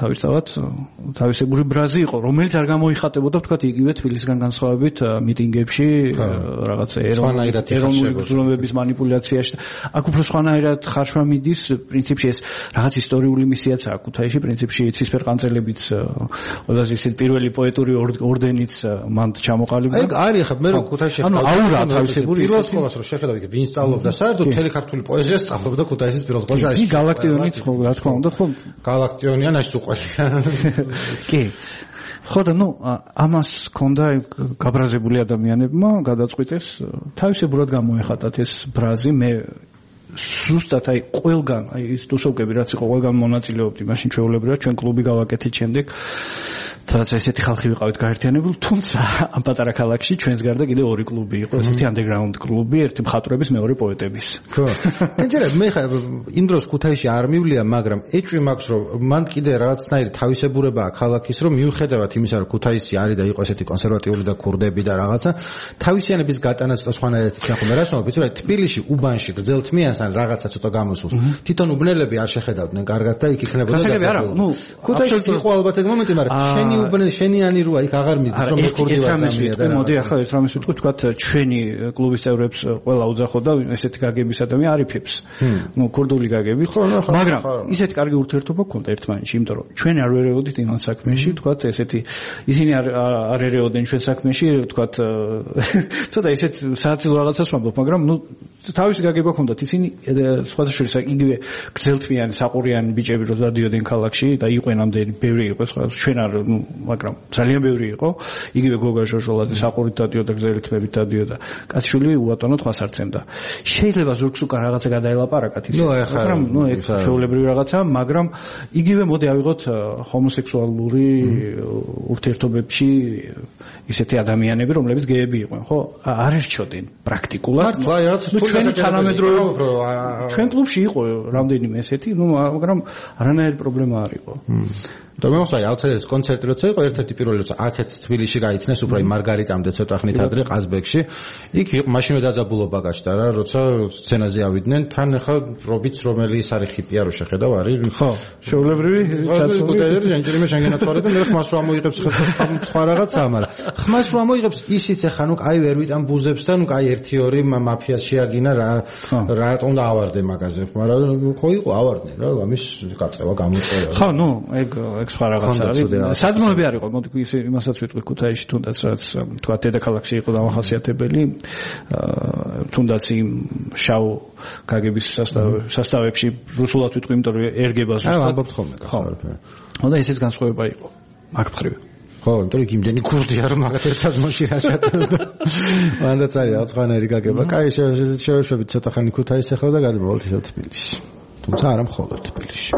თავისებური ბრაზი იყო, რომელიც არ გამოიხატებოდა, თქვათ, იგივე თბილისგან განსხვავებით მიტინგებში, რაღაც ეროვნული ბრძოლების მანიპულაციაში. აქ უფრო სხვანაირად ხარშვა მიდის, პრინციპში ეს რაღაც ისტორიული მისიაც აქვს ქუთაისში, პრინციპში ცისფერყანწელებიც ყველაზე ისეთ პირველი პოეტური ორდენიც მან ჩამოყალიბდა. აი, არის ხა მე რო ქუთაისში აურა თავისებური პირველ სკოლას რო შეხედავ, ვინ სწავლობდა, საერთოდ მთელი ქართული პოეზია სწავლობდა ქუთაისის პირველ სკოლაში. კი, გალაქტიონიც რა თქმა უნდა, ხო გალაქტიონიან ის უყველი. კი. ხო და ამას ქონდა გაბრაზებული ადამიანებმა გადაწყვიტეს თავისებურად გამოეხატათ ეს ბრაზი. მე ზუსტად აი ყველგან აი ის თუშოვკები რაც იყო ყველგან მონაწილეობდი მაშინ ჩვეულებრივად ჩვენ კლუბი გავაკეთეთ შემდეგ სადაც ესეთი ხალხი ვიყავით გაერთიანებული, თუმცა ამ პატარა ქალაქში ჩვენს გარდა კიდე ორი კლუბი იყო, ესეთი underground კლუბი, ერთი მხატვრების, მეორე პოეტების. ხო. თუმცა მე ხა იმ დროს ქუთაისში არ მივლია, მაგრამ ეჭვი მაქვს, რომ მან კიდე რაღაცნაირი თავისებურებაა ქალაქის, რომ მიუხედავად იმისა, რომ ქუთაისი არის და იყო ესეთი კონსერვატიული და ქურდები და რაღაცა, თავისიანების გატანაც სხვანაირად იცნახულდა. რას ვამბობ, იცი რა, თბილისში, უბანში, გრძელთმიანსთან რაღაცა ცოტა გამოსულს. თვითონ უბნელები არ შეხედავდნენ კარგად და იქ იქნებოდა გასაგები. ქუთაისში იყო ალბათ ეგ მომენტი, მაგრამ შენიანი როა იქ აღარ მიდის რომ მეკურდი ვარ. მოდი ახლა ერთ რამეს ვიტყვი, თქვათ ჩვენი კლუბის წევრებს ყველა უძახოდა ესეთი გაგების ადამიანი არიფებს. ქურდული გაგები. მაგრამ ისეთი კარგი ურთიერთობა გქონდა ერთმანეთში, იმიტომ რომ ჩვენ არ ვერეოდით იმან საქმეში, თქვათ ესეთი ისინი არ ერეოდნენ ჩვენ საქმეში, თქვათ ცოტა ისეთ სააცილო რაღაცას ვამბობ, მაგრამ თავისი გაგება ჰქონდათ ისინი სხვათა შორის იგივე გრძელთმიანი საყურიანი ბიჭები რო დადიოდნენ ქალაქში და იყვნენ ამდენი ბევრი იყო ჩვენ არ მაგრამ ძალიან ბევრი იყო იგივე გოგა ჟოჟოლაძე საყურით დადიოდა გრძელთმებით დადიოდა კაცშვილი უატონოდ ხმას არცემდა შეიძლება ზურგს უკან რაღაცა გადაელაპარაკათ ისე მაგრამ ეგ შეულებრივი რაღაცა მაგრამ იგივე მოდი ავიღოთ ჰომოსექსუალური ურთიერთობებში ისეთი ადამიანები რომლებიც გეები იყვნენ ხო არ ერჩოდნენ პრაქტიკულად ჩვენი თანამედროვე ჩვენ კლუბში იყო რამდენიმე ესეთი მაგრამ არანაირი პრობლემა არ იყო და მე ვხსნა აუცილებლად კონცერტი როცა იყო ერთ-ერთი პირველი როცა აქეთ თბილისში გაიცნეს უფრო იმ მარგარიტამდე ცოტა ხნით ადრე ყაზბეგში იქ იყო მაშინვე დაძაბულობა გაჩნდა რა როცა სცენაზე ავიდნენ თან ახლა პრობიც რომელი ის არის ხიპია რო შეხედავ არის ხო შეულებრივი ჩაცმული ჯანჯერიმე შენგენაცვალე და მე ხმას რომ ამოიღებს სხვა რაღაცაა მაგრამ ხმას რომ ამოიღებს ისიც ახლა ნუ კაი ვერ ვიტან ბუზებს და ნუ კაი 1-2 მაფიას შეაგინა რა რატომ და ავარდე მაგაზე მაგრამ ხო იყო ავარდნენ რა ამის გაწევა გამოწევა ხო ნუ ეგ სხვა რაღაცა არის. საძმოები არ იყო, მოდი ისე იმასაც ვიტყვი ქუთაისში თუნდაც რაც თქვა დედაქალაქში იყო დამახასიათებელი, თუნდაც იმ შავ გაგების სასწავებში რუსულად ვიტყვი, იმიტომ რომ ერგება ზუსტად. აი, ამბობთ ხოლმე გახარებ. ხო და ესეც განსხვავება იყო. მაგ მხრივ. ხო, იმიტომ რომ იმდენი ქურდია რომ მაგათ ერთ საძმოში რა ჩატარდა. მანდაც არის რაღაც ხანერი გაგება. კაი, შევეშვებით ცოტა ხანი ქუთაისში ახლა და გადმოვალთ ისევ თბილისში. თუმცა არა მხოლოდ თბილისში.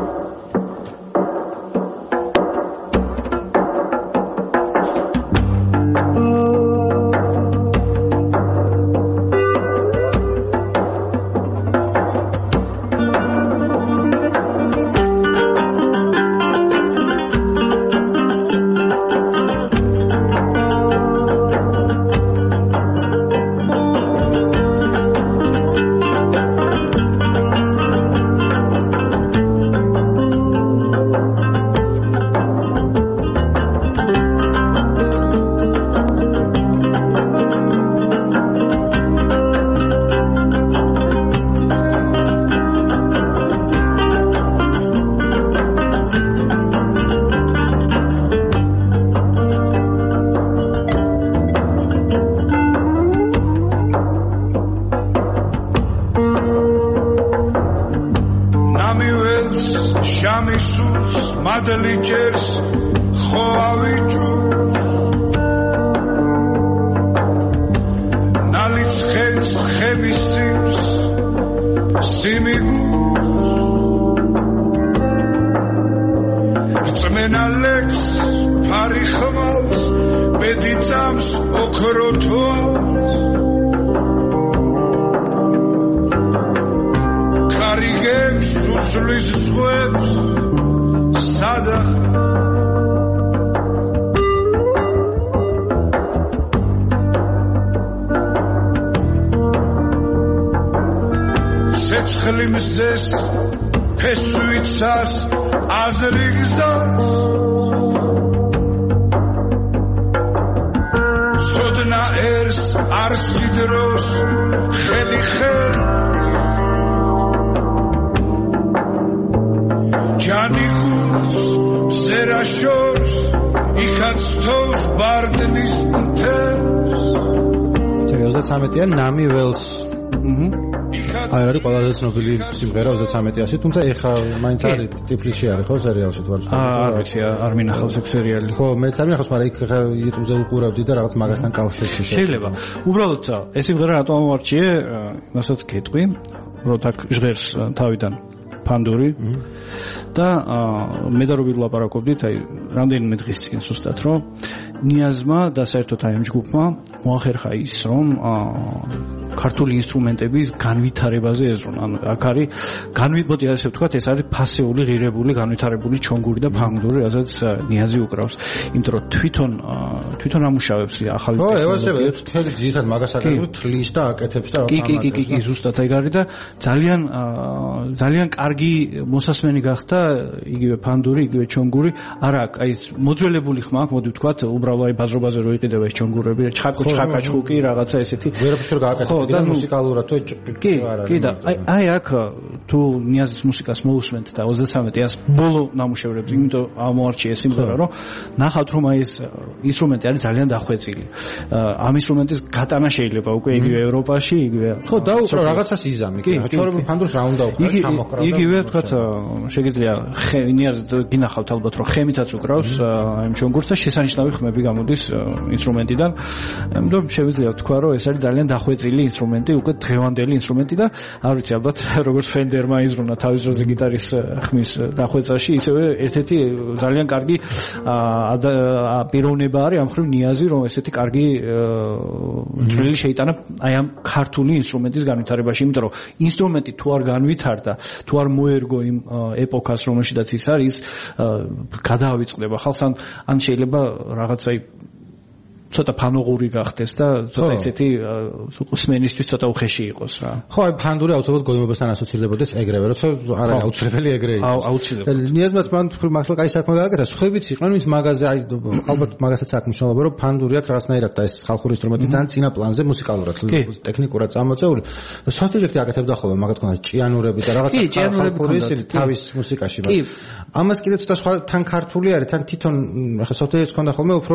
ნამი ველს. აი არის ყველაზე ცნობილი სიმღერა 33-ში, თუმცა ეხა მაინც არის ტიფლისში არის ხო სერიალში თუ არ არის არ მინახავს ეგ სერიალი. ხო, მეც არ მინახავს, მაგრამ იქ ხა YouTube-ზე უყურავდი და რაღაც მაგასთან კავშირში შეიძლება. უბრალოდ ეს სიმღერა რატომ ამოვარჩიე, მასაც გეტყვი. როთაკ ჟღერს თავიდან ფანდური და მე და რობი ვლაპარაკობდით აი რამდენიმე დღის წინ ზუსტად რომ ნიაზმა და საერთოდ აი ამ ჯგუფმა მოახერხა ის რომ ქართული ინსტრუმენტების განვითარებაზე ეზრონ. ანუ აქ არის მოდი ასე ვთქვათ, ეს არის ფასეული, ღირებული, განვითარებული ჩონგური და ფანგური, რასაც ნიაზი უკრავს. იმიტომ რომ თვითონ ამუშავებს ახალი ტექნოლოგიები. ეს თელი ძირითადად მაგას აკეთებს, თლის და აკეთებს და კი, ზუსტად აი არის და ძალიან კარგი მოსასმენი გახდა იგივე ფანდური, იგივე ჩონგური. არა, აი მოძველებული ხმა აქვს, მოდი ვთქვათ, უბრალოდ აი ბაზრობაზე რო იყიდება ეს ჩონგურები, ჩხაკი, რაღაცა ესეთი. ვერაფერს ვერ გააკეთებ და მუსიკალურად თუ კი და აი აქ თუ ნიაზის მუსიკას მოусმენთ და 33-ას ბოლო ნამუშევრებს, იმიტომ ამოარჩიე სიმღერა, რომ ნახავთ რომ აი ეს ინსტრუმენტი არის ძალიან დახვეწილი. ამ ინსტრუმენტის გატანა შეიძლება უკვე იგივე ევროპაში, იგივე ხო დაუკრა რაღაცას იზამი, კი. ჩვენები ფანდურს რა უნდა უკრა, ჩამოყრა. იგივე თქვათ შეგიძლია ნიაზი გინახავთ ალბათ რომ ხემითაც უკრავს ამ ჩონგურს და შესანიშნავი ხმები გამოდის ინსტრუმენტიდან. ამიტომ შევიძლია ვთქვა რომ ეს არის ძალიან დახვეწილი ინსტრუმენტი, უკვე დღევანდელი ინსტრუმენტი და არ ვიცი ალბათ როგორც ფენდერმა იზრუნა თავის დროზე გიტარის ხმის დახვეწაში, ისევე ერთ-ერთი ძალიან კარგი პიროვნება არის ამ ხრივ ნიაზი, რომ ესეთი კარგი წვლილი შეიტანა აი ამ ქართული ინსტრუმენტის განვითარებაში, იმიტომ რომ ინსტრუმენტი თუ არ განვითარდა, თუ არ მოერგო იმ ეპოქას, რომელშიც ის არის, გადაავიწყდება ხალხს, ან შეიძლება რაღაცა ცოტა ფანოღური გახდეს და ცოტა ისეთი სმენისთვის ცოტა უხეში იყოს რა. ხო, აი ფანდური აუცილებლად გოიმობასთან ასოცირდებოდეს ეგრევე, როცა არა აუცილებელი ეგრე იყო. აუცილებელი. ნიაზმაც მან მართლა კაი საქმე გააკეთა, სხვაებიც იყვნენ, ვინც მაგაზე აი ალბათ მაგასაც აქვს მნიშვნელობა, რომ ფანდური აქვს რაღაცნაირად და ეს ხალხური ინსტრუმენტი ძალიან წინა პლანზე მუსიკალურად, ტექნიკურად წამოწეული. სოციოლოგიები აკეთებდა ხოლმე მაგათ ქონდა ჭიანურები და რაღაცა ხალხური ისინი თავის მუსიკაში. ამას კიდე ცოტა სხვა თან ქართული არის, თან თვითონ ახლა სოციოლოგიებს ქონდა ხოლმე უფრო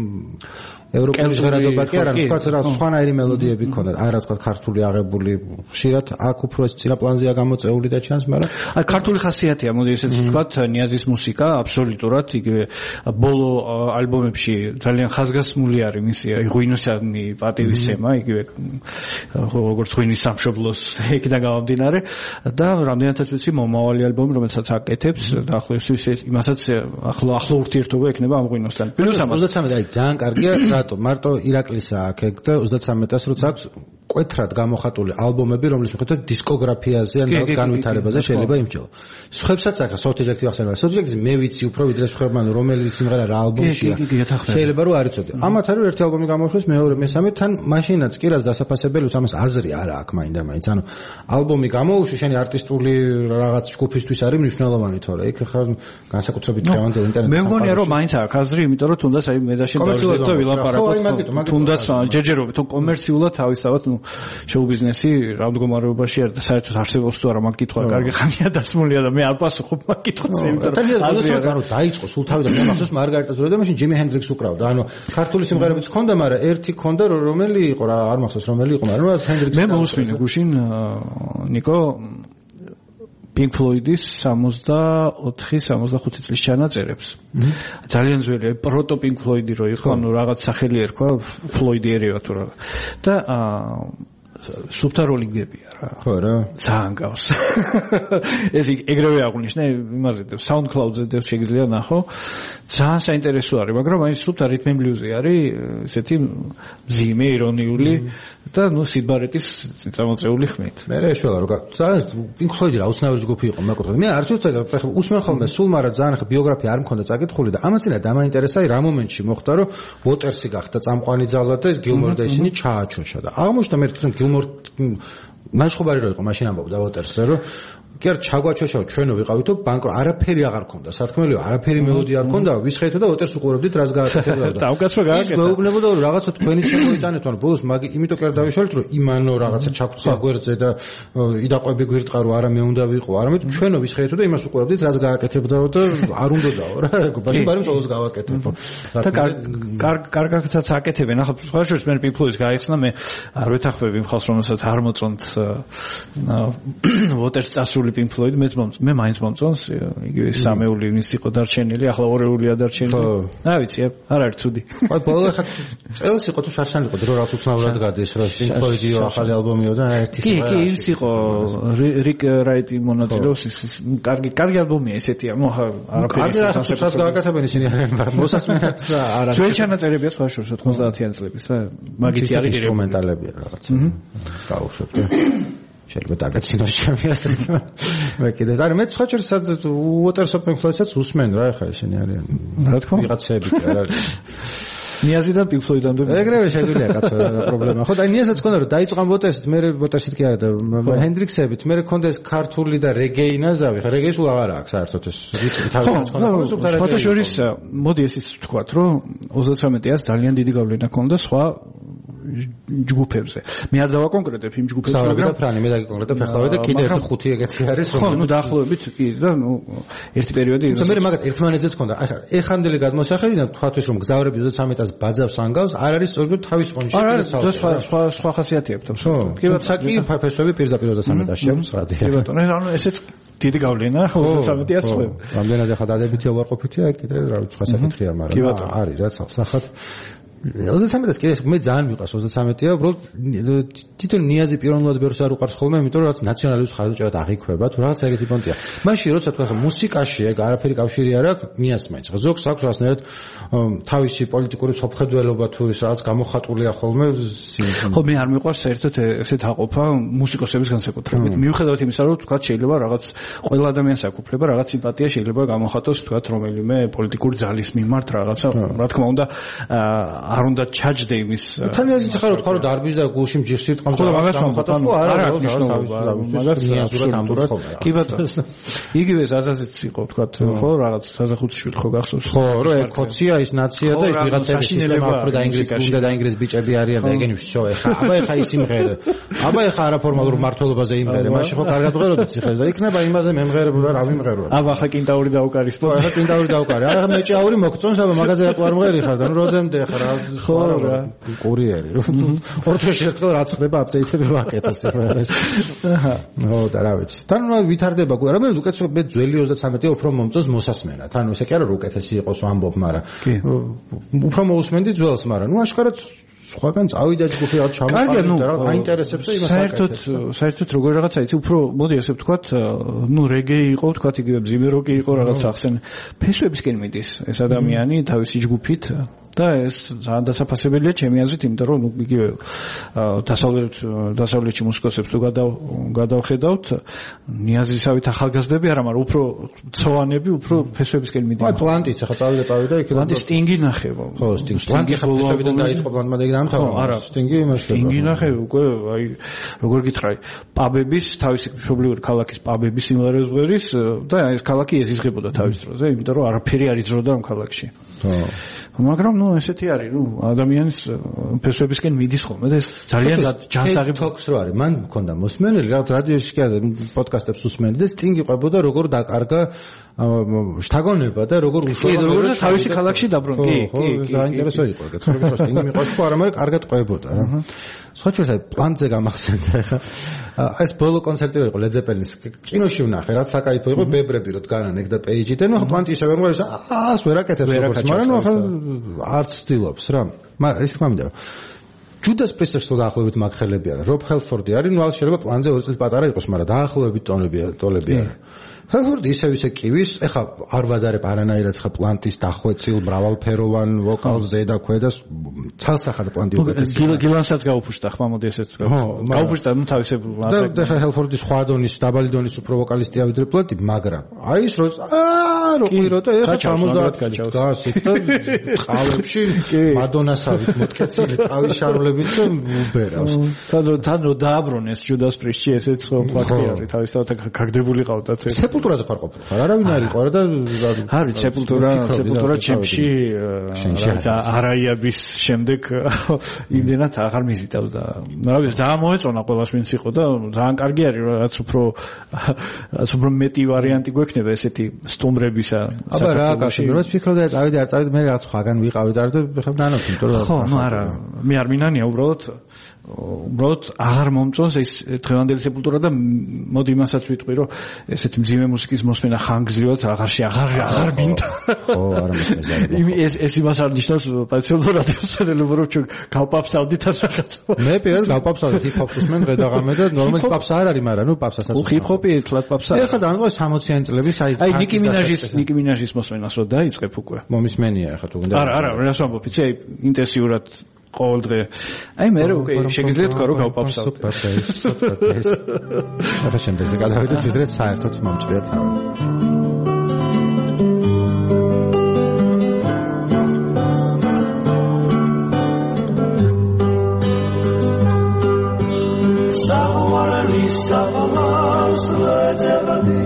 ევროპული ჟღერადობა კი არა, თქვათ რა სხვანაირი მელოდიები ქონდა, არა თქვათ ქართული აღებული, ხშირად აქ უფრო ეს წინა პლანზეა გამოწეული და ჩანს, მაგრამ აი ქართული ხასიათია, მოდი ესეც ვთქვათ, ნიაზის მუსიკა აბსოლუტურად იგივე ბოლო ალბომებში ძალიან ხაზგასმული არის მისი ღვინოსანი პატივისცემა, იგივე როგორც ღვინის სამშობლოს იქიდან გამომდინარე და რამდენადაც ვიცი მომავალი ალბომი, რომელსაც აკეთებს და ახლოსთვის იმასაც ახლო ურთიერთობა ექნება ამ ღვინოსთან. პლუს 33 აი ძალიან კარგია მარტო ირაკლისა აქ და 33-ას როცა აქვს კვეთრად გამოხატული ალბომები, რომლის მიხედვით დისკოგრაფიაზე ან რაღაც განვითარებაზე შეიძლება იმჭელო. სხვებსაც აქ სოთეჯექტი ახსენება. სოთეჯექტი მე ვიცი უფრო ვიდრე სხვებმა რომელი სიმღერა რა ალბომშია. შეიძლება რომ არ იცოდე. ამათ არის ერთი ალბომი გამოშვეს, მეორე, მესამე თან მაშინაც კი რაც დასაფასებელი ამას აზრი არა აქვს მაინდა-მაინც. ანუ ალბომი გამოუშვი შენი არტისტული რაღაც ჯგუფისთვის არის მნიშვნელოვანი, თორე იქ ხარ განსაკუთრებით დღევანდელ ინტერნეტში. მე მგონია რომ მაინც აქვს აზრი, იმიტომ რომ თუნდაც აი მე და შენ დავიწყებთ და ვილაპარაკოთ. თუნდაც ჯერჯერობით კომერციულად თავისთავად შოუ ბიზნესი რა მდგომარეობაში არის და საერთოდ არსებობს თუ არა მაგ კითხვა კარგი ხანია დასმულია და მე არ პასუხობ მაგ კითხვას, იმიტომ რომ ანუ დაიწყო სულ თავიდან მე მახსოვს მარგარიტა ზურა და მაშინ ჯიმი ჰენდრიქსი უკრავდა. ანუ ქართული სიმღერებიც ჰქონდა, მაგრამ ერთი ჰქონდა რომელი იყო რა არ მახსოვს რომელი იყო, მაგრამ ჰენდრიქსი მე მოусმინე გუშინ ნიკო Pink Floyd-ის 64-65 წლის ჩანაწერებს. ძალიან ძველი, პროტო Pink Floyd-ი რო იყო, ანუ რაღაც სახელი ერქვა, Floyd-იერია თუ რა. და სუფთა როლინგებია რა. ხო რა. ძალიან გავს. ეს ეგრევე აღნიშნე იმაზე და SoundCloud-ზე და შეგიძლია ნახო. ძალიან საინტერესო არის, მაგრამ აი სუფთა რიტმ ენ ბლუზი არის ესეთი მძიმე, ირონიული და ნუ სიდ ბარეტის წამოწეული ხმით. მე ეშველა რომ ძალიან Pink Floyd-ი რა უცნაური ჯგუფი იყო მაგალითად. მე არც ვიცი ხა უსმენ ხოლმე სულ, მაგრამ ძალიან ხა ბიოგრაფია არ მქონდა წაკითხული და ამას წინა დამაინტერესა რა მომენტში მოხდა რომ Waters-ი გახდა წამყვანი ძალა და Gilmour და ისინი ჩააჩოშა და აღმოჩნდა მე თვითონ Gilmour ნაშხობარი რო იყო მაშინ ამბობდა Waters-ზე რომ კი არ ჩაგვაჩოშაო ჩვენო ვიყავითო ბანკრო არაფერი აღარ ქონდა სათქმელია არაფერი მელოდია არ ქონდა ვისხეთო და Waters უყურებდით რას გააკეთებდა და უკაცრა გააკეთა გვეუბნებოდა რომ რაღაცა თქვენი შემოიტანეთ ანუ ბოლოს იმიტომ კი არ დავიშალეთ რომ იმანო რაღაცა ჩაფცა გვერდზე და იდაყვები გვირტყა რომ არა მე უნდა ვიყო არამედ ჩვენო ვისხეთო და იმას უყურებდით რას გააკეთებდაო და არ უნდაო რა ბაში ბარემ ყოველს გავაკეთებო და კარგადაც აკეთებენ ახლა სხვა შორის მე Pink Floyd-ს გაიხსნა მე არ ვეთახმები მხოლოდ რომელსაც არ მოწონთ Waters წასული Pink Floyd მე მაინც მომწონს იგივე სამეული ის იყო დარჩენილი ახლა ორეულია დარჩენილი რა ვიცი არ არის ცუდი აი ბოლო ხა წელს იყო თუ შარშან იყო დრო რაც უცნაურად გადის რა Pink Floyd-იო ახალი ალბომიო და ერთი კი ის იყო Rick Wright-ი მონაწილეობს ის კარგი ალბომია ესეთია ნუ ახლა არაფერი ასე გააკეთებენ ისინი არიან მოსასმენად და არა ძველი ჩანაწერებია სხვა შორს 90-იან წლების რა მაგითი არის ინსტრუმენტალებია რაღაც გაუშვებ შეიძლება დაგაცინოს ჩემი ასეთ მე კიდე არა მე სხვა შორს Waters of Pink Floyd-საც უსმენ რა ხა ისინი არიან რა თქმა უნდა ვიღაცები კი არა ნიაზიდან Pink Floyd-ამდე ეგრევე შეგვიძლია კაცო რა პრობლემა ხო და ნიაზაც ქონდა რომ დაიწყან Waters-ით მე Waters-ით კი არა და Hendrix-ებით მე ქონდეს ქართული და რეგეი ნაზავი ხა რეგეის სულ აღარ აქვს საერთოდ ეს სხვა შორის მოდი ესეც ვთქვათ რომ 33-ას ძალიან დიდი გავლენა ქონდა სხვა ჯგუფებზე. მე არ დავაკონკრეტებ იმ ჯგუფებს, მაგრამ ფრანი მე დაგიკონკრეტებ ახლა და კიდე ერთი ხუთი ეგეთი არის, რომ ხო, ნუ დაახლოებით კი და ნუ ერთი პერიოდი ის მე მაგათ ერთმანეთზეც ქონდა. ახლა ეხამდელი გადმოსახედიდან თქვათვის რომ გზავრები 33-ას ბაძავს ანგავს, არ არის სწორედ თავის სპონჯი სხვა ხასიათი აქვს. კი ბატონო, კი ფესვები პირდაპირ 33-აში აქვს რადი. კი ბატონო, ანუ ესეც დიდი გავლენა 33-ას ხო. რამდენად ახლა დადებითი უარყოფითია, კიდე რა სხვა საკითხია, მაგრამ არის რა სახათ 33-ას კიდე მე ძალიან მიყვარს 33-ია, უბრალოდ თვითონ ნიაზი პიროვნულად ბევრს არ უყარს ხოლმე, იმიტომ რომ რაც ნაციონალიზმის ხარჯად აღიქვება, თუ რაღაც ეგეთი პონტია. მაშინ როცა თქვა ხა მუსიკაში ეგ არაფერი კავშირი არ აქვს, ნიაზს მაინც. ზოგს აქვს რაღაცნაირად თავისი პოლიტიკური სოფხედველობა თუ ის რაღაც გამოხატულია ხოლმე. ხო, მე არ მიყვარს საერთოდ ესეთ აყოფა მუსიკოსების განსაკუთრებით. მიუხედავად იმისა, რომ თქვა შეიძლება რაღაც ყველა ადამიანს აქვს უფლება რაღაც სიმპათია შეიძლება გამოხატოს თქვა რომელიმე პოლიტიკური ძალის მიმართ რაღაცა, რა თქმა უნდა არ უნდა ჩაჯდე იმის თან ისიც ხარო თქვა რომ დარბის და გულში მჯიხს იტყავს და მაგას გამოხატავს ხო არა აქვს მნიშვნელობა მაგას ნიაზურად ამბობთ კი ბატონო იგივე ზაზაზეც იყო თქვა ხო რაღაც საზახუცშვილი ხო გახსოვს ხო რომ ეგ ხოცია ის ნაცია და ის ვიღაცების სისტემა უფრო და ინგლისური უნდა და ინგლისის ბიჭები არიან და ეგენი ვშო ეხა ის იმღერე ეხა არაფორმალურ მართლობაზე იმღერე მაშინ ხო კარგად ვღეროდით ციხეს და იქნება იმაზე მემღერებო და რა ვიმღერო ახლა კინტაური დაუკარისო ახლა კინტაური დაუკარი ახლა მეჭაური მოგწონს აბა მაგაზე რატო არ მღერი ხარ და ნუ როდემდე ხარ ხო რა კურიერი ორ თვეში ერთხელ რაც ხდება აპდეიტები ვაკეთოს ახლა ხო და რა ვიცი თან ვითარდება რა მე უკეთესო მე ძველი 33-ია უფრო მომწონს მოსასმენად ანუ ესე კი არა რომ უკეთესი იყოს ვამბობ მაგრამ უფრო მოусმენდი ძველს მაგრამ ნუ აშკარად სხვაგან წავიდა ჯგუფი რა ჩამოყალიბდა და რა აინტერესებს და იმას საერთოდ როგორ რაღაცა იცი უფრო მოდი ასე ვთქვათ ნუ რეგეი იყო ვთქვათ იგივე ბზიმე როკი იყო რაღაც ახსენ ფესვებისკენ მიდის ეს ადამიანი თავისი ჯგუფით და ეს ძალიან დასაფასებელია ჩემი აზრით იმიტომ რომ იგივე დასავლეთში მუსიკოსებს თუ გადავხედავთ ნიაზისავით ახალგაზრდები არა მაგრამ უფრო ცოვანები უფრო ფესვებისკენ მიდიან აი პლანტიც ახლა წავიდა იქიდან პლანტი სტინგი ნახება ხო სტინგი პლანტი ხა ფესვებიდან დაიწყო პლანტმა და იქ დამთავრდა სტინგი იმაში სტინგი ნახე უკვე აი როგორ გითხრა პაბების თავისი მშობლიური ქალაქის პაბების სიმღერებს ღვერის და ეს ქალაქი ეზიზღებოდა თავის დროზე იმიტომ რომ არაფერი არ იძროდა ამ ქალაქში ხო მაგრამ ნუ ესეთი არის ნუ ადამიანის ფესვებისკენ მიდის ხოლმე და ეს ძალიან ჯანსაღი თოქს რო არის მან მქონდა მოსმენელი რაღაც რადიოში კი არა პოდკასტებს უსმენდი და სტინგი ყვებოდა როგორ დაკარგა შთაგონება და როგორ უშუალოდ როგორ თავისი ქალაქში დაბრუნდა კი საინტერესო იყო ეგ ცხოვრება სტინგი მიყვარს ხო არა მაგრამ კარგად ყვებოდა რა სხვა ჩვენს აი პლანზე გამახსენდა ხა ეს ბოლო კონცერტი იყო Led Zeppelin-ის კინოში ვნახე რაც საკაიფო იყო ბებრები რო დგანან ეგ და პეიჯი და ნუ ხა პლანტი ისე ვერ მოერს ას ვერ აკეთებს როგორც მაგრამ ნუ ხა არც ცდილობს რა მაგრამ ის თქმა მინდა რომ ჯუდას პრისტერს თუ დაახლოებით მაგხელები არა რობ ჰელფორდი არის ნუ ალბათ შეიძლება პლანზე 2 წელი პატარა იყოს მაგრამ დაახლოებით ტოლები არა ჰელფორდი ისე კივის ეხა არ ვადარებ არანაირად ხა პლანტის დახვეწილ მრავალფეროვან ვოკალზე და ქვედას ცალსახად პლანტი უკეთესია გილანსაც გაუფუშტა ხმა მოდი ესეც გაუფუშტა ნუ თავისებურად და ხა ჰელფორდის სხვა დონის დაბალი დონის უფრო ვოკალისტია ვიდრე პლანტი მაგრამ აი ის რო როყვირო და ეხა 70 გასით და ყავებში მადონასავით მოტკეცილი ტყავის შარვლებით და უბერავს თან რო დააბრუნეს ჯუდას პრისში ესეც ფაქტი არის თავისთავად გაგდებული ყავდათ სეპულტურაზე ხარ ყოფილი ხარ არავინ არ იყო და არის სეპულტურა ჩემში არაიაბის შემდეგ იმდენად აღარ მიზიდავდა რა ვიცი ძალიან მოეწონა ყველას ვინც იყო და ძალიან კარგი არის რაც უფრო მეტი ვარიანტი გვექნება ესეთი სტუმრები სიმღერებისა. აბა რა კაცო, რაც ფიქრობდა წავიდე არ წავიდე მე რაღაც სხვაგან ვიყავით არ და ხებ ნანოფ, იმიტომ რომ ხო, ну არა, მე არ მინანია უბრალოდ აღარ მომწონს ეს დღევანდელი სეპულტურა და მოდი იმასაც ვიტყვი რომ ესეთი მძიმე მუსიკის მოსმენა ხანგრძლივად აღარ მინდა. ხო, არა მოსმენია. ეს იმას არ ნიშნავს პაციენტურ რადიოსანელობ რომ ჩვენ გავპაფსავდით ან რაღაცა. მე პირველად გავპაფსავდი ჰიპ-ჰოპს უსმენ დღე-დაღამე და ნორმალს პაპს არ არის, მაგრამ ნუ პაპსაც უსმენ. ჰიპ-ჰოპი ეთლად პაპს არ. ეხლა დაანყო 60-იანი წლების აი ნიკი მინაჟის მოსმენას რო დაიწყებ უკვე. მომისმენია ეხლა თუ გინდა. არა, რას ვამბობ, იცი, აი ინტენსიურად ყოველ დღე. აი მე უკვე შეგიძლია თქვა რომ გავპაფსავ. სუპერ. ახლა შემდეგზე გადავიდეთ ვიდრე საერთოდ მომჭრია თავი. Savalams ledebadi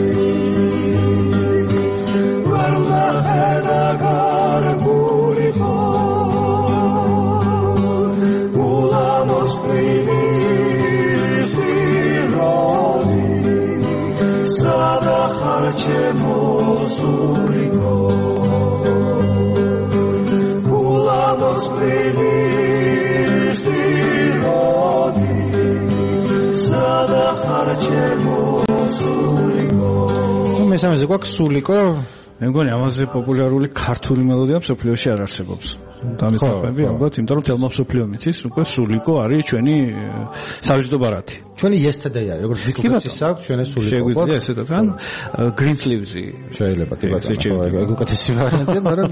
Varma hedagar gulifo Ulamos primisti rodi Sada harčemo suliko Ulamos primisti rodi თუ მესამეზე გვაქვს სულიკო მე მგონი ამაზე პოპულარული ქართული მელოდია მსოფლიოში არ არსებობს. დამისახები ალბათ, იმიტომ რომ თელმა მსოფლიო მიცის უკვე სულიკო არის ჩვენი საბჭოთა ბარათი. ჩვენი yesterday არის, როგორც ბიკლსის აქვს ჩვენი სულიკო. შეგვიძლია ესეთაც ან green sleeves-ი შეიძლება კი ბატონო, ეგ უკეთესი ვარიანტია, მაგრამ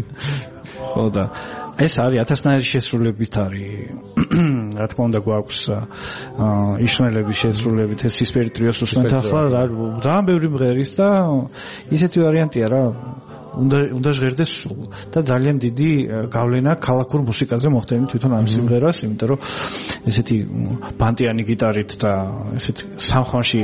ხო და ეს არის 1000-ნაირი შესრულებით არის. რა თქმა უნდა გვაქვს იშნელების შესრულებით ეს სისპერი ტრიოს უსმენთ ახლა ძალიან ბევრი მღერის და ისეთი ვარიანტია რა უნდა ჟღერდეს სულ და ძალიან დიდი გავლენა ქალაქურ მუსიკაზე მოხდენი თვითონ ამ სიმღერას, იმიტომ რომ ესეთი ბანტიანი გიტარით და ესეთი სამხმაში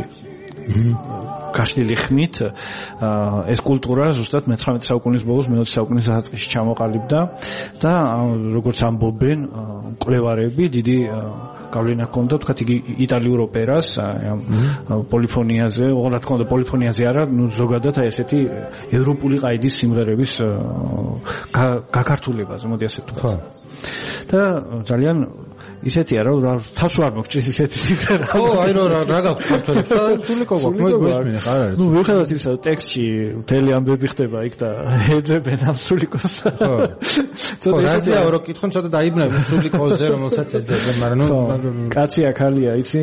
გაშლილი ხმით ეს კულტურა ზუსტად მე-19 საუკუნის ბოლოს მე-20 საუკუნის დასაწყისში ჩამოყალიბდა და როგორც ამბობენ მკვლევარები დიდი გავლენა ჰქონდა თქვათ იგი იტალიურ ოპერას პოლიფონიაზე, რა თქმა უნდა პოლიფონიაზე არა, ნუ ზოგადად აი ესეთი ევროპული ყაიდის სიმღერების გაქართულებაზე, მოდი ასე ვთქვათ. და ძალიან ისეთია რა თავს არ მოგჭრის ისეთი სიმღერა. ხო, აი რა გაქვს ქართველებს და სულიკო გაქვს, მოიგოისმინე ხარ არის. ნუ ვიხადოთ ისა ტექსტში მთელი ამბები ხდება იქ და ეძებენ ამ სულიკოს. ხო. ხო, რაზეა რო კითხონ, ცოტა დაიბრუნებ სულიკოზე, რომელსაც ეძებენ, მაგრამ ნუ კაცია ქალია, იცი?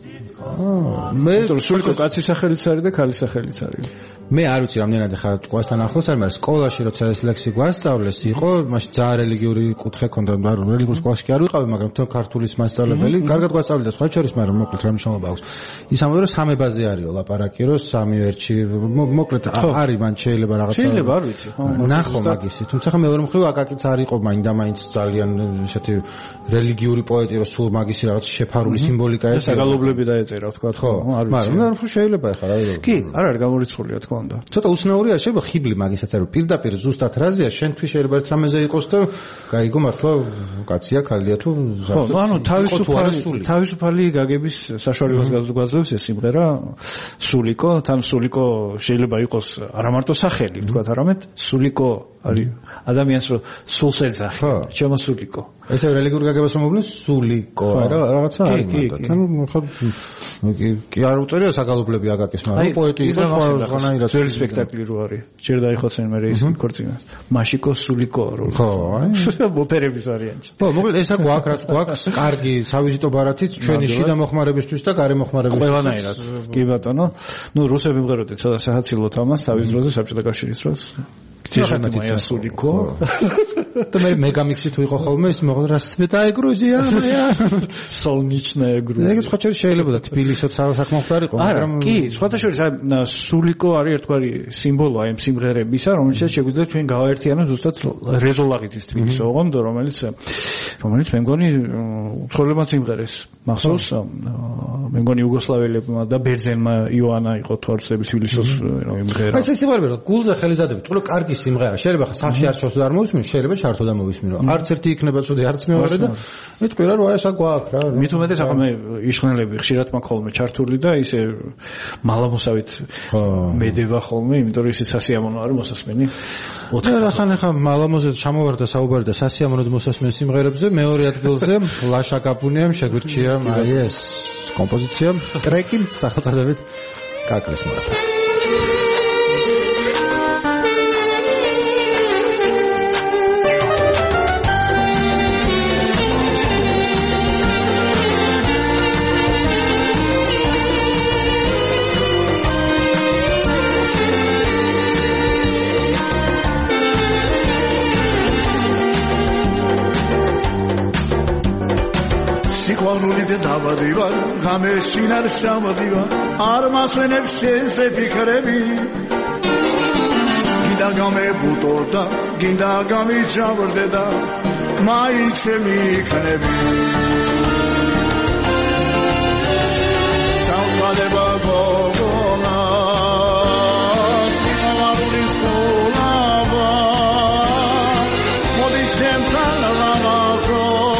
მე სულიკო კაცის სახელიც არის და ქალის სახელიც არის. მე არ ვიცი რამდენად ხა ჭკვასთან ახლოს არის, მაგრამ სკოლაში როცა ეს ლექსი გვასწავლეს იყო, მაშინ ძალიან რელიგიური კუთხე ჰქონდა, რელიგიურ სკოლაში კი არ ვიყავი, მაგრამ თვითონ ქართულის მასწავლებელი, კარგად გვასწავლიდა სხვა შორის, მაგრამ მოკლედ რა მნიშვნელობა აქვს. ის ამბობდა რომ სამებაზე არისო ლაპარაკი, რომ სამი ერთში, მოკლედ არის მან შეიძლება რაღაცა. შეიძლება არ ვიცი, ხო. ნახო მაგისი, თუმცა ხა მეორე მხრივ აკაკიც არ იყო მაინდა-მაინც ძალიან ესეთი რელიგიური პოეტი, რომ სულ მაგისი რაღაც შეფარული სიმბოლიკა ეს საგალობლები დაეწერა, თქვა, ხო. არ ვიცი. მაგრამ შეიძლება ხა რა ვიცი. კი, არ არის გამორიცხულია თქო. ცოტა უცნაურია, შეიძლება ხიბლი მაგისაც არის, პირდაპირ ზუსტად რაზეა, შენთვის შეიძლება ერთ რამეზე იყოს და გაიგო მართლა კაცია, ქალია თუ ხო, ანუ თავისუფალი გაგების საშუალებას გაძლევს ეს სიმღერა სულიკო, თან სულიკო შეიძლება იყოს არა მარტო სახელი, თქვათ, არამედ სულიკო არის ადამიანს რო სულს ეძახი, ჩემო სულიკო. ესე რელიგიურ გაგებას რომ მოვunis სულიკო, არა რაღაცა არის მაგათ. ანუ ხო კი არ უწერია საგალობლები აკაკის, მაგრამ პოეტი იყო სხვანაირად. ძველი სპექტაკლი რო არის. ჯერ დაიხოცენ მე ის ქორწინას. მაშიკო სულიკო რო. ხო, ოპერების ვარიანტი. ხო, მოკლედ ესა გვაქვს, რაც გვაქვს კარგი სავიზიტო ბარათით ჩვენი შიდა მოხმარებისთვის და გარე მოხმარებისთვის. ყველანაირად. კი ბატონო. ნუ რუსები მღეროდნენ ცოტა საჰაცილოთ ამას თავის დროზე საბჭოთა კავშირის დროს. ძირითადად მოია სულიკო. და მე მეგამიქსი თუ იყო ხოლმე ის მოხდა რა სვეტაე გრუზია სოლნიჩნაე გრუზია. ეგ სხვა შეიძლება და თბილისოც საკმაოდ იყო, მაგრამ კი, სხვათა შორის სულიკო არის ერთგვარი სიმბოლო აი ამ სიმღერებისა, რომელსაც შეგვიძლია ჩვენ გავაერთიანოთ ზუსტად რეზოლაღიცის თბილისის ოღონდ, რომელიც მე მგონი უცხოელებმა სიმღერეს მახსოვს, მე მგონი იუგოსლაველებმა და ბერძენმა იოანა იყო თორცების თბილისის იმღერა. აი ეს სიმღერა გულზე ხელიზადები, თქო კარგი სიმღერა, შეიძლება ხა სახში არ ჩოსო და არ მოусმინო, შეიძლება საერთოდ ამოვისმინო. არც ერთი იქნება წუდი, არც მეორე და მეთქვი რა ეს აგვაქვს რა. მით უმეტეს ახლა მე იშხნელები ხშირად მაქვს ხოლმე ჩართული და ისე მალამოსავით მედება ხოლმე, იმიტომ რომ ისე სასიამოვნო არის მოსასმენი. ხან მალამოზე ჩამოვარდა საუბარი და სასიამოვნოდ მოსასმენ სიმღერებზე მეორე ადგილზე ლაშა კაპუნიამ შეგვირჩია აი ეს კომპოზიცია ტრეკი სახელწოდებით კაკლის მორაფა. დავადივარ გამეშინარ შამოდივარ არ მასვენებს შენზე ფიქრები გინდა გამებუტო და გინდა გამიჩავრდე და მაინც ჩემი იქნები სამყადება გოგონა სიმავარულის ყოლაბა მოდი ჩემთან ლამაზო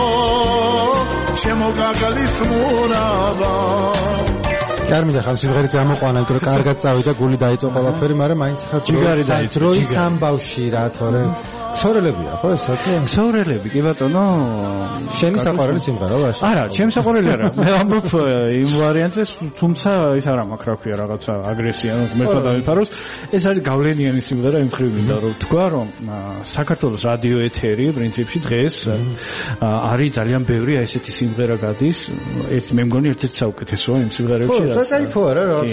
ჩემო გაგალის მურაბა კარმიდა ხან სიმღერით ამოყვანა, იმიტომ რომ კარგად წავიდა, გული დაიწო ყველაფერი, მაგრამ მაინც ხარ დროის ამბავში რა, თორე ქსოვრელებია, ხო ეს საქმე? ქსოვრელები, კი ბატონო. შენი საყვარელი სიმღერა ვაში? არა, ჩემი საყვარელი არა. მე ამბობ იმ ვარიანტზე, თუმცა ის არ მაქვს რა ქვია, რაღაცა აგრესია, მერტო დავიფაროს. ეს არის გავლენიანი სიმღერა იმ ხრივ მინდა რომ თქვა, რომ საქართველოს რადიო ეთერი პრინციპში დღეს არის ძალიან ბევრი ესეთი სიმღერა გადის. მე მგონი ერთ-ერთი საუკეთესოა იმ სიმღერებში. საერთოდ არა რა.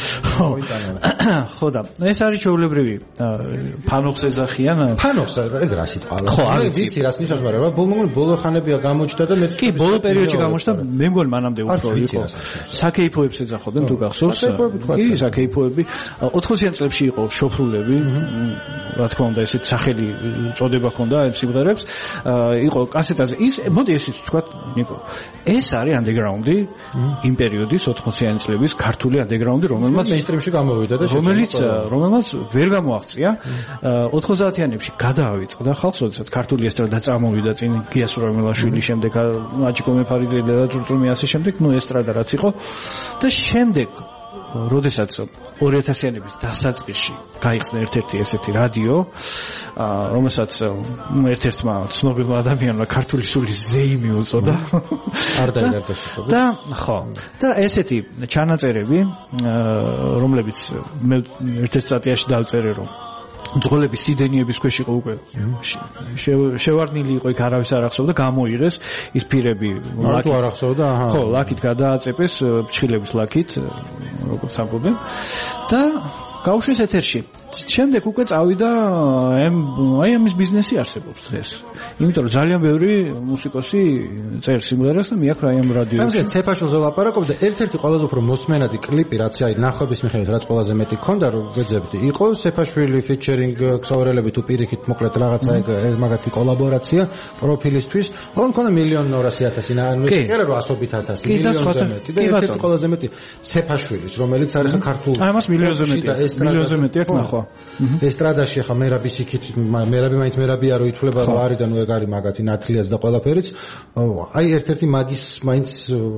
ხო და ეს არის ჩვეულებრივი ფანოხს ეძახიან. ფანოხს ეგ რა სიტყვა. ხო, არ ვიცი რას ნიშნავს, მაგრამ ბოლო ხანებია გამოჩნდა და მე კი, ბოლო პერიოდში გამოჩნდა, მე მგონი მანამდე უფრო იყო. საკეიფოებს ეძახოდნენ თუ გახსოვს? კი, საკეიფოები 80-იან წლებში იყო შოფრულები. რა თქმა უნდა, ესეთ სახელი წოდება ჰქონდა ამ სიმღერებს. იყო კასეტაზე. ის მოდი ესეც თქვა, ნიკო. ეს არის ანდეგრაუნდი იმ პერიოდის 80-იანი წლების ქართული ანდეგრაუნდი, რომელმაც მეინსტრიმში გამოვიდა და რომელმაც ვერ გამოაღწია 90-იანებში გადაავიწყდა ხალხს, როდესაც ქართული ესტრადა წამოვიდა წინ გია სურამელაშვილის შემდეგ აჭიკო მეფარიძე და ჭურჭუმი ასე შემდეგ, ესტრადა რაც იყო და შემდეგ როდესაც 2000-იანების დასაწყისში გაიხსნა ერთ-ერთი ესეთი რადიო, რომელსაც ერთ-ერთმა ცნობილმა ადამიანმა ქართული სულის ზეიმი უწოდა. არ დაინტერესებოდა. და ხო. და ესეთი ჩანაწერები, რომლებიც მე ერთ-ერთ სტატიაში დავწერე, რომ ძღოლების სიდენიების ქვეშ იყო უკვე შევარდნილი იყო იქ არავის არ ახსოვდა გამოიღეს ის ფირები ლაკით არ ახსოვდა აჰა ხო ლაკით გადააწეპეს ფრჩხილების ლაკით როგორც ამბობენ და გაუშვეს ეთერში შემდეგ უკვე წავიდა აი ამის ბიზნესი არსებობს დღეს იმიტომ რომ ძალიან ბევრი მუსიკოსი წერს სიმღერას და მიაქვს აი ამ რადიოში ამაზე ცეფაშვილზე ლაპარაკობ და ერთ-ერთი ყველაზე უფრო მოსმენადი კლიპი რაც აი ნახების მიხედვით რაც ყველაზე მეტი ქონდა რომ ვეძებდი იყო ცეფაშვილი ფიჩერინგ ქსოვრელები თუ პირიქით მოკლედ რაღაცა ეგ მაგათი კოლაბორაცია პროფილისთვის ოღონდ ქონდა 1,200,000 ანუ კი არა 100,000 მილიონზე მეტი და ერთ-ერთი ყველაზე მეტი ცეფაშვილის რომელიც არის ხა ქართულ აი მას მილიონზე მეტი აქვს ნახვა ესტრადაში ხა მერაბის იქით მერაბი მაინც მერაბია რომ ითვლება რომ არის და ნუ ეგ არის მაგათი ნათლიაც და ყველაფერიც აი ერთ-ერთი მაგის მაინც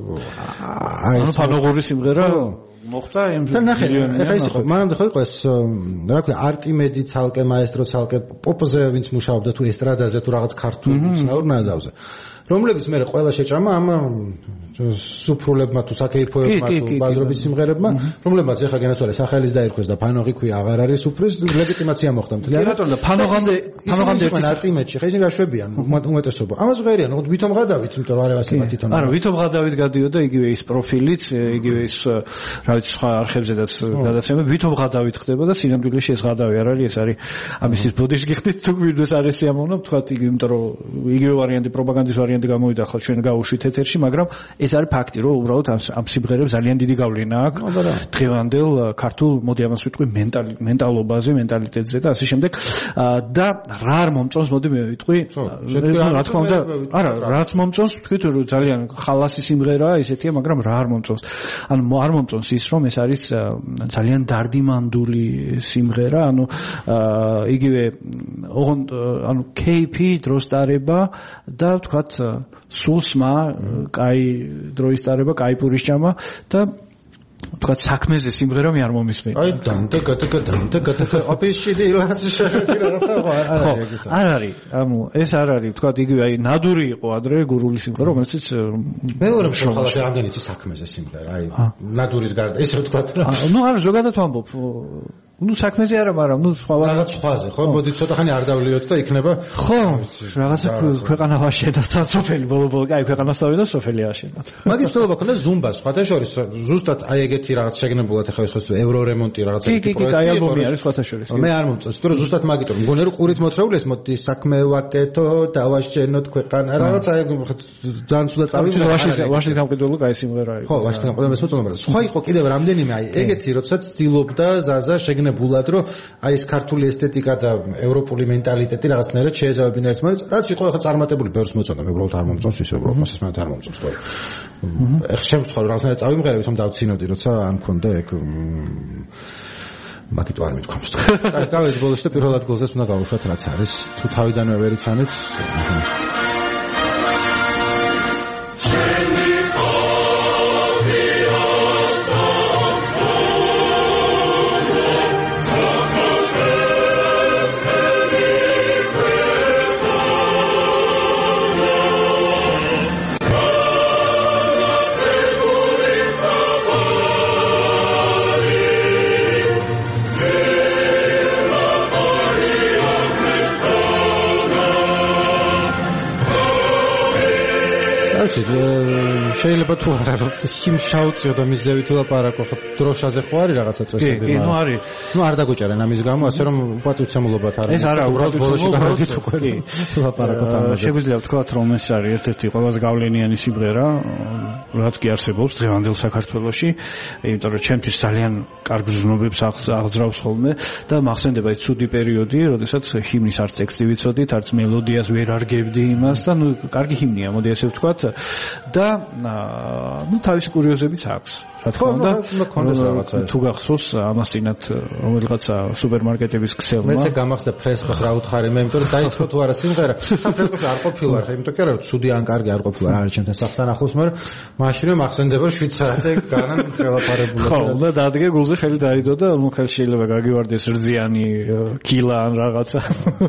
აი ეს ფანოღური სიმღერა მოხდა იმ მილიონი ეხა ის იყო მანამდე ხო იყო ეს რა ქვია არტიმედი ცალკე მაესტრო ცალკე პოპზე ვინც მუშაობდა თუ ესტრადაზე თუ რაღაც ქართულ მცნაურ ნაზავზე რომლებიც მე ყველა შეჭამა ამ სუფრულებმა თუ საკეიფოებმა თუ ბაზრობის სიმღერებმა რომლებმაც ეხა განაცვალე სახელის დაირქვეს და ფანოღი ქვია აღარ არის სუფრის ლეგიტიმაცია მოხდა მთლიანად და ფანოღამდე ერთი არტიმედში ხა ისინი გაშვებიან უმეტესობა ამას ღერიან ოღონდ ვითომ გადავით იმიტომ რომ არ ევასება თვითონ არა ვითომ გადავით გადიოდა იგივე ის პროფილიც იგივე ის რა ვიცი სხვა არხებზედაც გადაცემები ვითომ გადავით ხდება და სინამდვილეში ეს გადავი არ არის ეს არის ამისთვის ბოდიში გიხდით თუ გვინდოს არის სიამოვნო თქვა იგივე იმიტომ რომ იგივე ვარიანტი პროპაგანდის ვარიანტი გამოვიდა ხო ჩვენ გავუშვით ეთერში მაგრამ ეს არის ფაქტი რომ უბრალოდ ამ სიმღერებს ძალიან დიდი გავლენა აქვს დღევანდელ ქართულ მოდი ამას ვიტყვი მენტალობაზე მენტალიტეტზე და ასე შემდეგ და რა არ მომწონს მოდი მე ვიტყვი რა თქმა უნდა არა რაც მომწონს თქვით რომ ძალიან ხალასი სიმღერაა ესეთია მაგრამ რა არ მომწონს ანუ არ მომწონს ის რომ ეს არის ძალიან დარდიმანდული სიმღერა, ანუ იგივე ოღონდ ანუ кейფი დროს დარება და ვთქვათ სულსმა კაი დროის დარება, კაი პურის ჭამა და ვთქვათ საქმეზე სიმღერა მე არ მომისმენ. აი დანტა ოპიში არ არის. ანუ ეს არ არის, ვთქვათ იგივე აი ნადური იყო ადრე გურული სიმღერა, რომელსაც მეორე მხოლოდ რამდენი წი საქმეზე სიმღერა, აი ნადურის გარდა ესე ვთქვათ რა. ნუ არ ზოგადად ვამბობ. ნუ საქმეზე არა, მაგრამ ნუ რაღაც სხვაზე, ხო? მოდი ცოტა ხანი არ დავლიოთ და იქნება ხო, რაღაცა ქვეყანა ვაშენდა სოფელი, ბოლო-ბოლო, აი ქვეყანასავე და სოფელი აშენდა. მაგის თქმა უნდა ზუმბა, სხვათა შორის ზუსტად აი ეგეთი რაღაც შეგნებულად ახლა ეს ევრორემონტი რაღაც ეგეთი პროექტი. კი, აი ალბომი არის სხვათა შორის. მე არ მომწონს, იმიტომ რომ ზუსტად მაგიტომ მგონია რომ ყურით მოთხრეულეს მოდი საქმე ვაკეთო, დავაშენოთ ქვეყანა, რაღაც აი ძალიან სულად წავიდა. ვაშინგტონ გამყიდველო კაი სიმღერა იყო. ხო, ვაშინგტონ გამყიდველო მოწონა, მაგრამ სხვა იყო კიდევ რამდენიმე აი ეგეთი, როდესაც ცდილობდა ზაზა შეგნებულად რომ აი ეს ქართული ესთეტიკა და ევროპული მენტალიტეტი რაღაცნაირად შეეზავებინა ერთმანეთს, რაც იყო ახლა წარმატებული ბევრს მოწონა, მე უბრალოდ არ მომწონს ის ევროპას, ეს მანდ არ მომწონს თორე. ეხლა შემთხვევა რომ რაღაცნაირად წავიმღერები, თუმცა დავცინოდი, როცა არ მქონდა ეგ მაგით არ მithქვამს. აი, გავედი ბოლოს და პირველ ადგილზეც უნდა გავუშვათ რაც არის. თუ თავიდანვე ვერ იცანით, შეიძლება თუ არა რომ იმ შაუწიო და მის ზევით ვლაპარაკო, ხო დროშაზე ხო არის რაღაცა წესები? კი, ნუ არის. ნუ არ დაგუჭერენ ამის გამო, ასე რომ უპატივცემულობათ არ არის. ეს არა, უბრალოდ ბოლოში გავედით უკვე ვლაპარაკოთ ამაზე. შეგვიძლია ვთქვათ რომ ეს არის ერთ-ერთი ყველაზე გავლენიანი სიმღერა, რაც კი არსებობს დღევანდელ საქართველოში, იმიტომ რომ ჩემთვის ძალიან კარგ ზრნობებს აღძრავს ხოლმე და მახსენდება ეს ცუდი პერიოდი, როდესაც ჰიმნის არც ტექსტი ვიცოდით, არც მელოდიას ვერ არგებდი იმას და ნუ კარგი ჰიმნია, მოდი ესე ვთქვათ და ნუ თავისი კურიოზებიც აქვს. რა თქმა უნდა, თუ გახსოვს ამასწინათ რომელიღაცა სუპერმარკეტების ქსელმა. მეც გამახსდა ფრესკოს რა უთხარი მე, იმიტომ რომ დაიწყო თუ არა სიმღერა. თან ფრესკოში არ ყოფილა, ხა იმიტომ კი არა, ცუდი ან კარგი არ ყოფილა, არ არის ჩემთან სახთან ახლოს, მაგრამ მაშინვე მახსენდება 7 საათზე განან ხელაფარებული. ხო, და დადგე გულზე ხელი დაიდო და ნუ ხელ შეიძლება გაგივარდეს რძიანი კილა ან რაღაცა.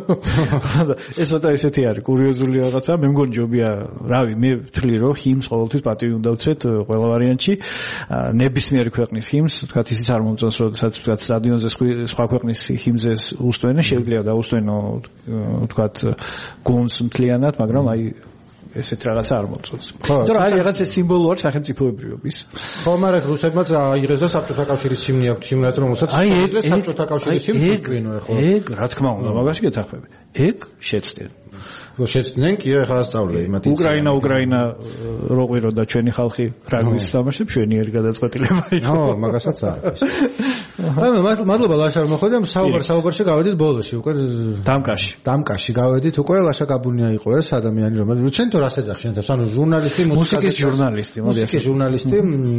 ეს ცოტა ისეთი არის, კურიოზული რაღაცა, მე მგონი ჯობია, რავი, მე ვთვლი რომ ჰიმს ყოველთვის პატივი უნდა ვცეთ ყველა ვარიანტში. ნებისმიერი ქვეყნის ჰიმს, თქვათ ისიც არ მომწონს, როდესაც თქვათ სტადიონზე სხვა ქვეყნის ჰიმზე უსტვენა, შეიძლება დაუსტვენო თქვათ გუნდს მთლიანად, მაგრამ აი ესეთ რაღაცა არ მომწონს. იმიტომ რომ აი რაღაც ეს სიმბოლო არის სახელმწიფოებრიობის. ხო, მაგრამ რუსებმაც აიღეს და საბჭოთა კავშირის ჰიმნი აქვთ, ჰიმნად რომელსაც აიღეს საბჭოთა კავშირის ჰიმნს უკრინო ეხლა. ეგ რა თქმა უნდა, მაგაში გეთახმები. ეგ შეცდენ. შეცდნენ კი ახლა ასწავლე იმათ. უკრაინა როყვირო და ჩვენი ხალხი ფრაგვის სამაშებს ჩვენი ერი გადაწყვეტილება იყო. ხო, მაგასაც არის. აი მადლობა ლაშა რომ მოხვედით, საუბარში გავედით ბოლოში, უკვე დამკაში გავედით, უკვე ლაშა გაბუნია იყო ეს ადამიანი, რომელიც ჩვენ თუ რას ეძახშენთ, ანუ ჟურნალისტი, მუსიკის ჟურნალისტი, მუსიკის ჟურნალისტი,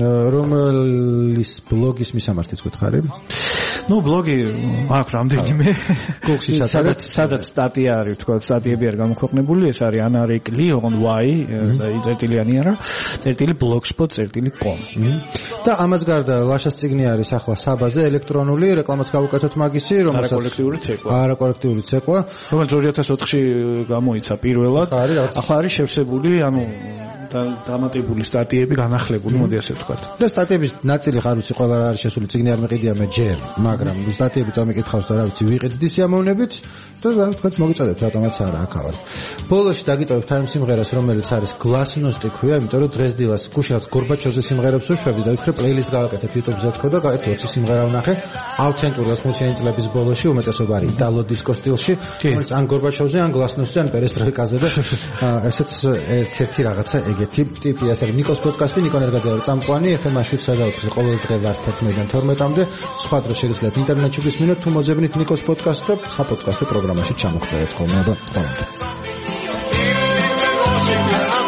რომლის ბლოგის მისამართიც გითხარი? ნუ ბლოგი აქვს რამდენიმე. გუგლში სადაც სტატია არის, თქვა სტატიები არ გამოქვეყნებული, ეს არის anarikli, ogon y, წერტილიანი არა, წერტილი.blogspot.com. და ამას გარდა ლაშას წიგნი არის ახლა საბაზე ელექტრონული, რეკლამაც გავუკეთოთ მაგისი, რომელსაც არაკოლექტიური ცეკვა. რომელიც 2004-ში გამოიცა პირველად. ახლა არის შევსებული, ანუ დამატებული სტატიები, განახლებული, მოდი ასე ვთქვათ. და სტატიების ნაწილი ხარ ვიცი ყველა არის შესული, წიგნი არ მეყიდია მე ჯერ, მაგრამ სტატიები წამიკითხავს და რა ვიცი, ვიყიდდი სიამოვნებით და რა ვთქვათ, მოგიწოდეთ რატომაც არა აქ. ბოლოში დაგიტოვებთ ამ სიმღერას, რომელიც არის გლასნოსტი ქვია, იმიტომ რომ დღესდილას გუშინაც გორბაჩოვზე სიმღერებს უშვებდი და ვიქრე პლეილისტ გავაკეთებ YouTube-ზე თქო და გაერთი 20 სიმღერა ვნახე. ავთენტური 80-იანი წლების ბოლოში, უმეტესობა არის იტალო დისკო სტილში, რომელიც ან გორბაჩოვზე, ან გლასნოსზე, ან პერესტროიკაზე და ესეც ერთ-ერთი რაღაცა ეგეთი ტიპი. ეს არის ნიკოს პოდკასტი, ნიკო ნერგაძე წამყვანი, FM-ში სადაოქს ყოველ დღე ვართ 11-დან 12-მდე. სხვა დროს შეგიძლიათ ინტერნეტში გისმინოთ, თუ მოძებნით ნიკოს პოდკასტს და სხვა პოდკასტი პროგრამაში ჩამოგწერეთ ხოლმე.